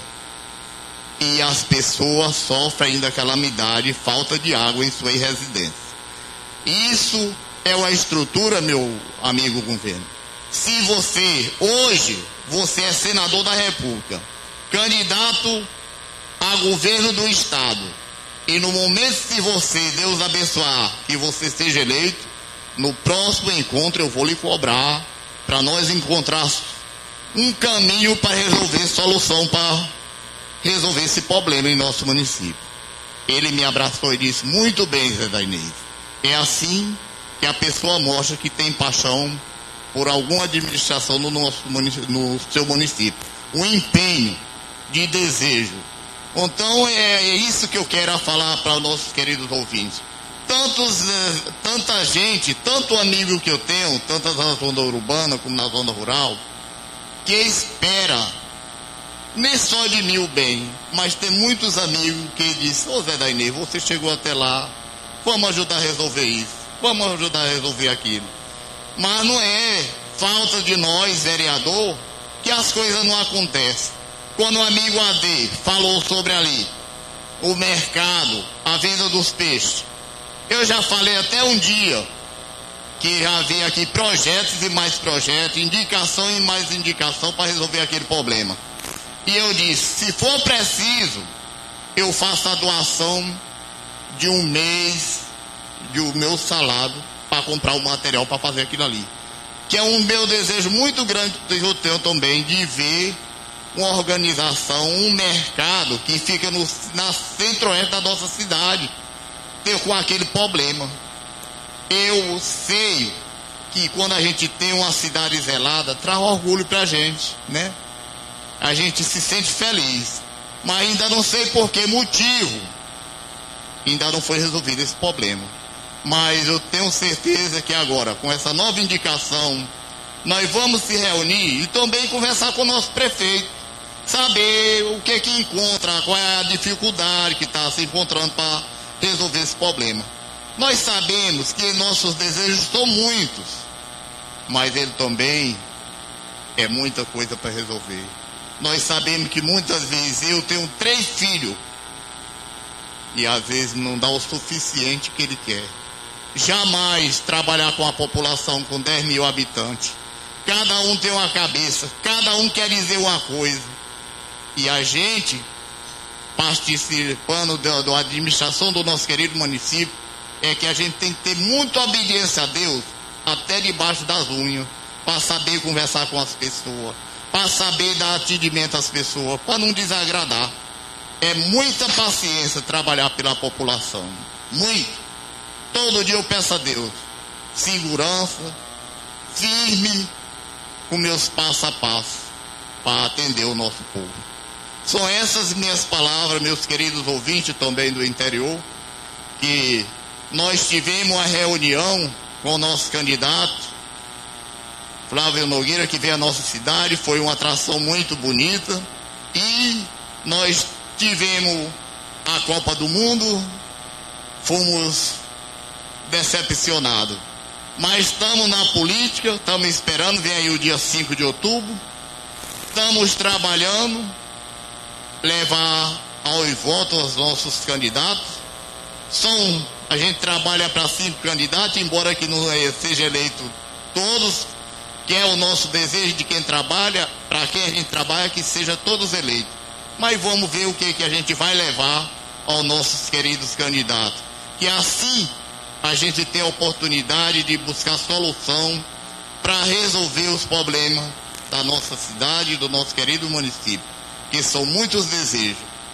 e as pessoas sofrem ainda calamidade e falta de água em suas residências. Isso é uma estrutura, meu amigo governo. Se você, hoje, você é senador da República, candidato a governo do Estado, e no momento que você, Deus abençoar, que você seja eleito, no próximo encontro eu vou lhe cobrar para nós encontrar um caminho para resolver, solução para resolver esse problema em nosso município. Ele me abraçou e disse: muito bem, Zé da Inês. É assim que a pessoa mostra que tem paixão por alguma administração no, nosso, no seu município. Um empenho de desejo. Então é isso que eu quero falar para os nossos queridos ouvintes. Tantos, tanta gente, tanto amigo que eu tenho, tanto na zona urbana como na zona rural, que espera, nem só de mim o bem, mas tem muitos amigos que dizem: ô Zé da Inês, você chegou até lá, vamos ajudar a resolver isso, vamos ajudar a resolver aquilo. Mas não é falta de nós, vereador, que as coisas não acontecem. Quando o amigo A D falou sobre ali, o mercado, a venda dos peixes, eu já falei até um dia que havia aqui projetos e mais projetos, indicação e mais indicação para resolver aquele problema. E eu disse: se for preciso, eu faço a doação de um mês do meu salário para comprar o material para fazer aquilo ali. Que é um meu desejo muito grande que eu tenho também, de ver uma organização, um mercado que fica no, na centro-oeste da nossa cidade, ter com aquele problema. Eu sei que quando a gente tem uma cidade zelada, traz orgulho pra gente, né? A gente se sente feliz, mas ainda não sei por que motivo ainda não foi resolvido esse problema. Mas eu tenho certeza que agora, com essa nova indicação, nós vamos se reunir e também conversar com o nosso prefeito, saber o que que encontra, qual é a dificuldade que está se encontrando para resolver esse problema. Nós sabemos que nossos desejos são muitos, mas ele também é muita coisa para resolver. nós sabemos que muitas vezes eu tenho três filhos e às vezes não dá o suficiente que ele quer. Jamais trabalhar com a população com dez mil habitantes. Cada um tem uma cabeça, cada um quer dizer uma coisa. E a gente, participando da, da administração do nosso querido município, é que a gente tem que ter muita obediência a Deus, até debaixo das unhas, para saber conversar com as pessoas, para saber dar atendimento às pessoas, para não desagradar. É muita paciência trabalhar pela população. Muito. Todo dia eu peço a Deus segurança, firme, com meus passo a passo, para atender o nosso povo. São essas minhas palavras, meus queridos ouvintes também do interior, que nós tivemos uma reunião com o nosso candidato, Flávio Nogueira, que veio à nossa cidade, foi uma atração muito bonita, e nós tivemos a Copa do Mundo, fomos decepcionados. Mas estamos na política, estamos esperando, vem aí o dia cinco de outubro, estamos trabalhando, levar aos votos os nossos candidatos. São, a gente trabalha para cinco candidatos, embora que não seja eleito todos, que é o nosso desejo de quem trabalha, para quem a gente trabalha, que seja todos eleitos. Mas vamos ver o que, que a gente vai levar aos nossos queridos candidatos. Que assim a gente tem a oportunidade de buscar solução para resolver os problemas da nossa cidade e do nosso querido município, que são muitos desejos.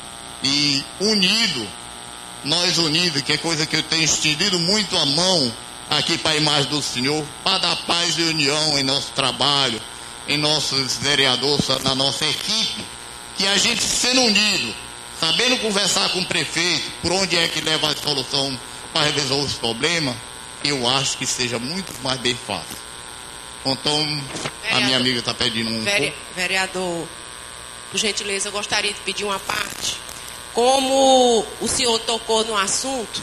E unido, nós unidos, que é coisa que eu tenho estendido muito a mão aqui para a imagem do Senhor, para dar paz e união em nosso trabalho, em nossos vereadores, na nossa equipe, que a gente sendo unido, sabendo conversar com o prefeito, por onde é que leva a solução para resolver os problemas, eu acho que seja muito mais bem fácil. Então, vereador, a minha amiga está pedindo um vere, pouco. Vereador, por gentileza, eu gostaria de pedir uma parte. Como o senhor tocou no assunto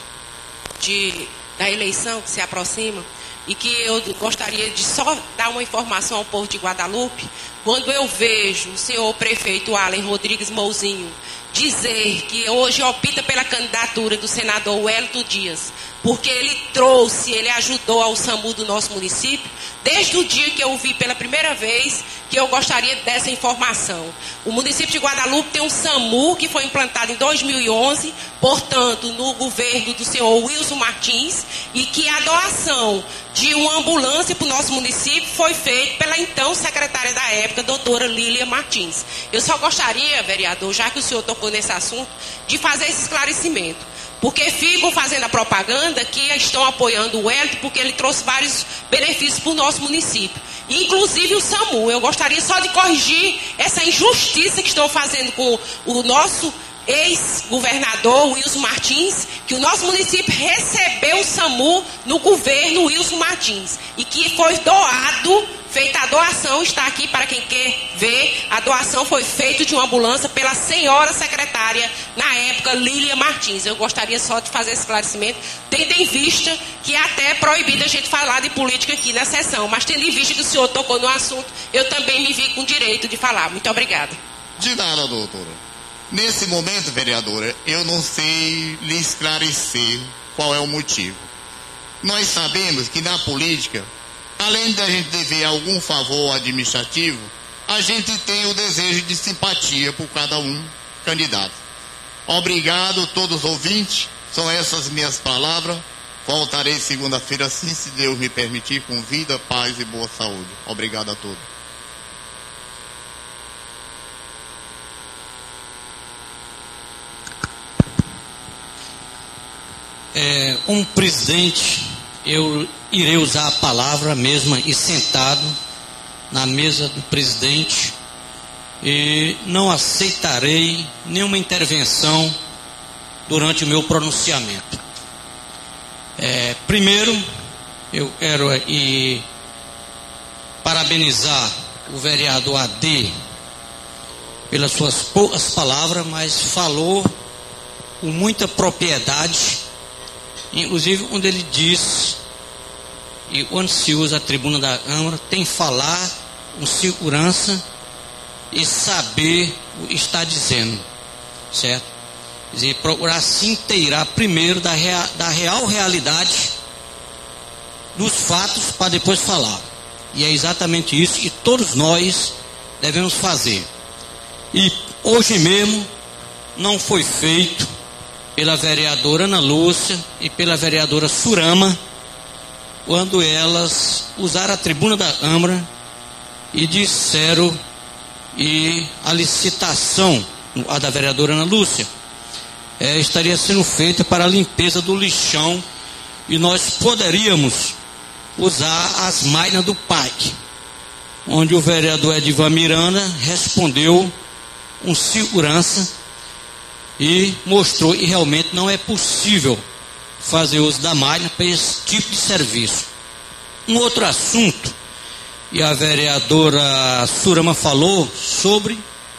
de, da eleição que se aproxima, e que eu gostaria de só dar uma informação ao povo de Guadalupe, quando eu vejo o senhor prefeito Allen Rodrigues Mouzinho dizer que hoje opta pela candidatura do senador Wellington Dias, porque ele trouxe, ele ajudou ao SAMU do nosso município, desde o dia que eu vi pela primeira vez, que eu gostaria dessa informação. O município de Guadalupe tem um SAMU que foi implantado em dois mil e onze, portanto, no governo do senhor Wilson Martins, e que a doação de uma ambulância para o nosso município foi feita pela então secretária da época, doutora Lília Martins. Eu só gostaria, vereador, já que o senhor tocou nesse assunto, de fazer esse esclarecimento. Porque ficam fazendo a propaganda que estão apoiando o Wellington, porque ele trouxe vários benefícios para o nosso município. Inclusive o SAMU. Eu gostaria só de corrigir essa injustiça que estão fazendo com o nosso ex-governador Wilson Martins, que o nosso município recebeu o SAMU no governo Wilson Martins, e que foi doado, feita a doação, está aqui para quem quer ver, a doação foi feita de uma ambulância pela senhora secretária, na época, Lília Martins. Eu gostaria só de fazer esse esclarecimento, tendo em vista que é até proibido a gente falar de política aqui na sessão, mas tendo em vista que o senhor tocou no assunto, eu também me vi com direito de falar. Muito obrigada. De nada, doutora. Nesse momento, vereadora, eu não sei lhe esclarecer qual é o motivo. Nós sabemos que na política, além da gente dever algum favor administrativo, a gente tem o desejo de simpatia por cada um candidato. Obrigado a todos os ouvintes, são essas minhas palavras. Voltarei segunda-feira, assim se Deus me permitir, com vida, paz e boa saúde. Obrigado a todos. É, um presidente, eu irei usar a palavra mesma e sentado na mesa do presidente, e não aceitarei nenhuma intervenção durante o meu pronunciamento. É, primeiro, eu quero aí parabenizar o vereador A D pelas suas poucas palavras, mas falou com muita propriedade. Inclusive, quando ele diz, e quando se usa a tribuna da Câmara, tem que falar com segurança e saber o que está dizendo, certo? Quer dizer, procurar se inteirar primeiro da, rea, da real realidade dos fatos para depois falar. E é exatamente isso que todos nós devemos fazer. E hoje mesmo não foi feito pela vereadora Ana Lúcia e pela vereadora Surama, quando elas usaram a tribuna da Câmara e disseram, e a licitação, a da vereadora Ana Lúcia, é, estaria sendo feita para a limpeza do lixão, e nós poderíamos usar as máquinas do P A C, onde o vereador Edivan Miranda respondeu um segurança e mostrou que realmente não é possível fazer uso da máquina para esse tipo de serviço. Um outro assunto, e a vereadora Surama falou sobre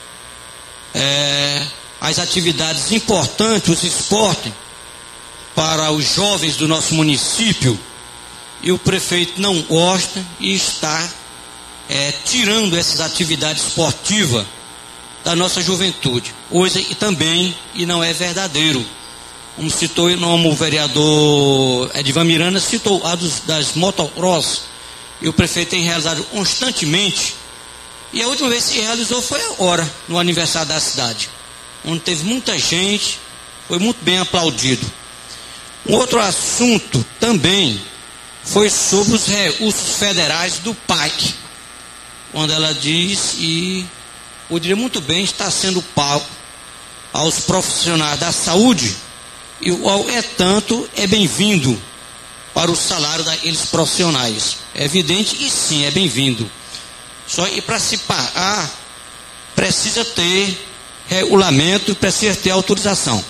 é, as atividades importantes, os esportes para os jovens do nosso município, e o prefeito não gosta e está é, tirando essas atividades esportivas da nossa juventude. Hoje e também, e não é verdadeiro. Como citou o vereador Edivan Miranda, citou a dos, das motocross, e o prefeito tem realizado constantemente, e a última vez que realizou foi agora, no aniversário da cidade, onde teve muita gente, foi muito bem aplaudido. Um outro assunto também foi sobre os recursos federais do P A C, onde ela diz, e poderia muito bem estar sendo pago aos profissionais da saúde, e o qual é tanto é bem-vindo para o salário daqueles profissionais. É evidente que sim, é bem-vindo. Só que para se pagar, precisa ter regulamento, precisa ter autorização.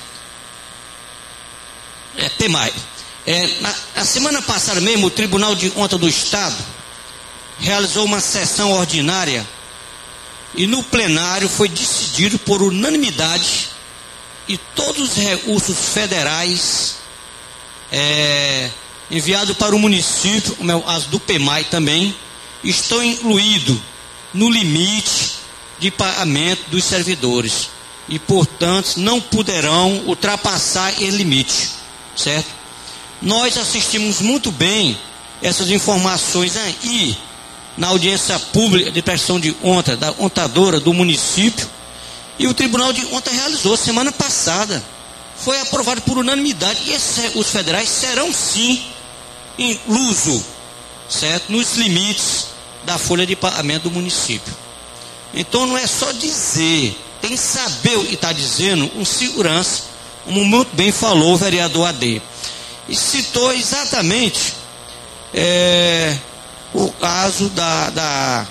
É, tem mais. É, na, na semana passada mesmo, o Tribunal de Contas do Estado realizou uma sessão ordinária, e no plenário foi decidido por unanimidade e todos os recursos federais é, enviados para o município, como é o caso do P M A I também, estão incluídos no limite de pagamento dos servidores e, portanto, não poderão ultrapassar esse limite, certo? Nós assistimos muito bem essas informações aí na audiência pública de prestação de conta da contadora do município, e o Tribunal de Contas realizou semana passada, foi aprovado por unanimidade, e esses recursos federais serão sim inclusos, certo, nos limites da folha de pagamento do município. Então não é só dizer, tem que saber o que está dizendo com segurança, como muito bem falou o vereador A D. E citou exatamente é, o caso da, da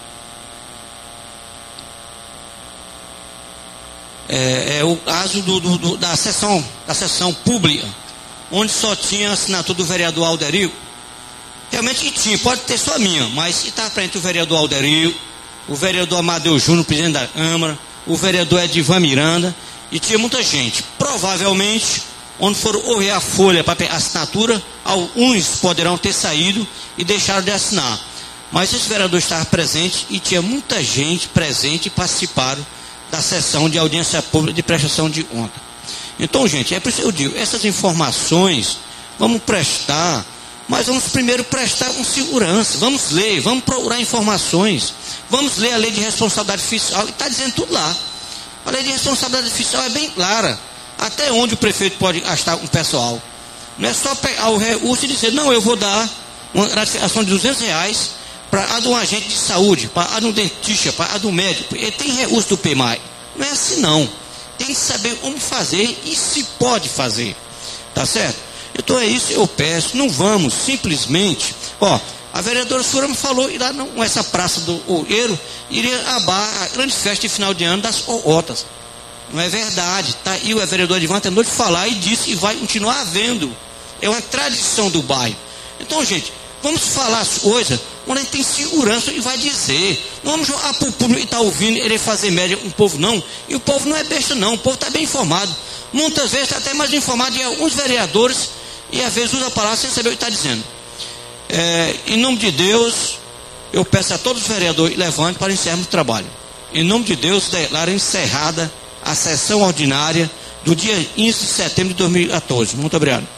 é, é o caso do, do, do, da sessão da sessão pública, onde só tinha a assinatura do vereador Alderico. Realmente tinha, pode ter só a minha, mas está frente o vereador Alderico, o vereador Amadeu Júnior, presidente da Câmara, o vereador Edivan Miranda, e tinha muita gente. Provavelmente, onde foram correr a folha para pegar assinatura, alguns poderão ter saído e deixaram de assinar. Mas esse vereador estava presente e tinha muita gente presente e participaram da sessão de audiência pública de prestação de conta. Então, gente, é por isso que eu digo, essas informações vamos prestar, mas vamos primeiro prestar com segurança, vamos ler, vamos procurar informações, vamos ler a lei de responsabilidade fiscal, está dizendo tudo lá. A lei de responsabilidade fiscal é bem clara, até onde o prefeito pode gastar com o pessoal. Não é só pegar o recurso e dizer, não, eu vou dar uma gratificação de duzentos reais para a de um agente de saúde, para a de um dentista, para a do médico. Ele tem recurso do P M A I. Não é assim não. Tem que saber como fazer e se pode fazer. Tá certo? Então é isso que eu peço. Não vamos simplesmente... Ó, a vereadora Surama falou que lá não, essa praça do Oeiro iria acabar a grande festa de final de ano das Otas. Não é verdade. Tá aí o vereador Edivan tentou de falar e disse que vai continuar havendo. É uma tradição do bairro. Então, gente, vamos falar as coisas onde a gente tem segurança e vai dizer. Não vamos jogar para o público que está ouvindo ele fazer média com o povo, não. E o povo não é besta, não. O povo está bem informado. Muitas vezes está até mais informado de alguns vereadores e às vezes usa a palavra sem saber o que está dizendo. É, em nome de Deus, eu peço a todos os vereadores levantem para encerrarmos o trabalho. Em nome de Deus, declaro encerrada a sessão ordinária do dia quinze de setembro de dois mil e quatorze. Muito obrigado.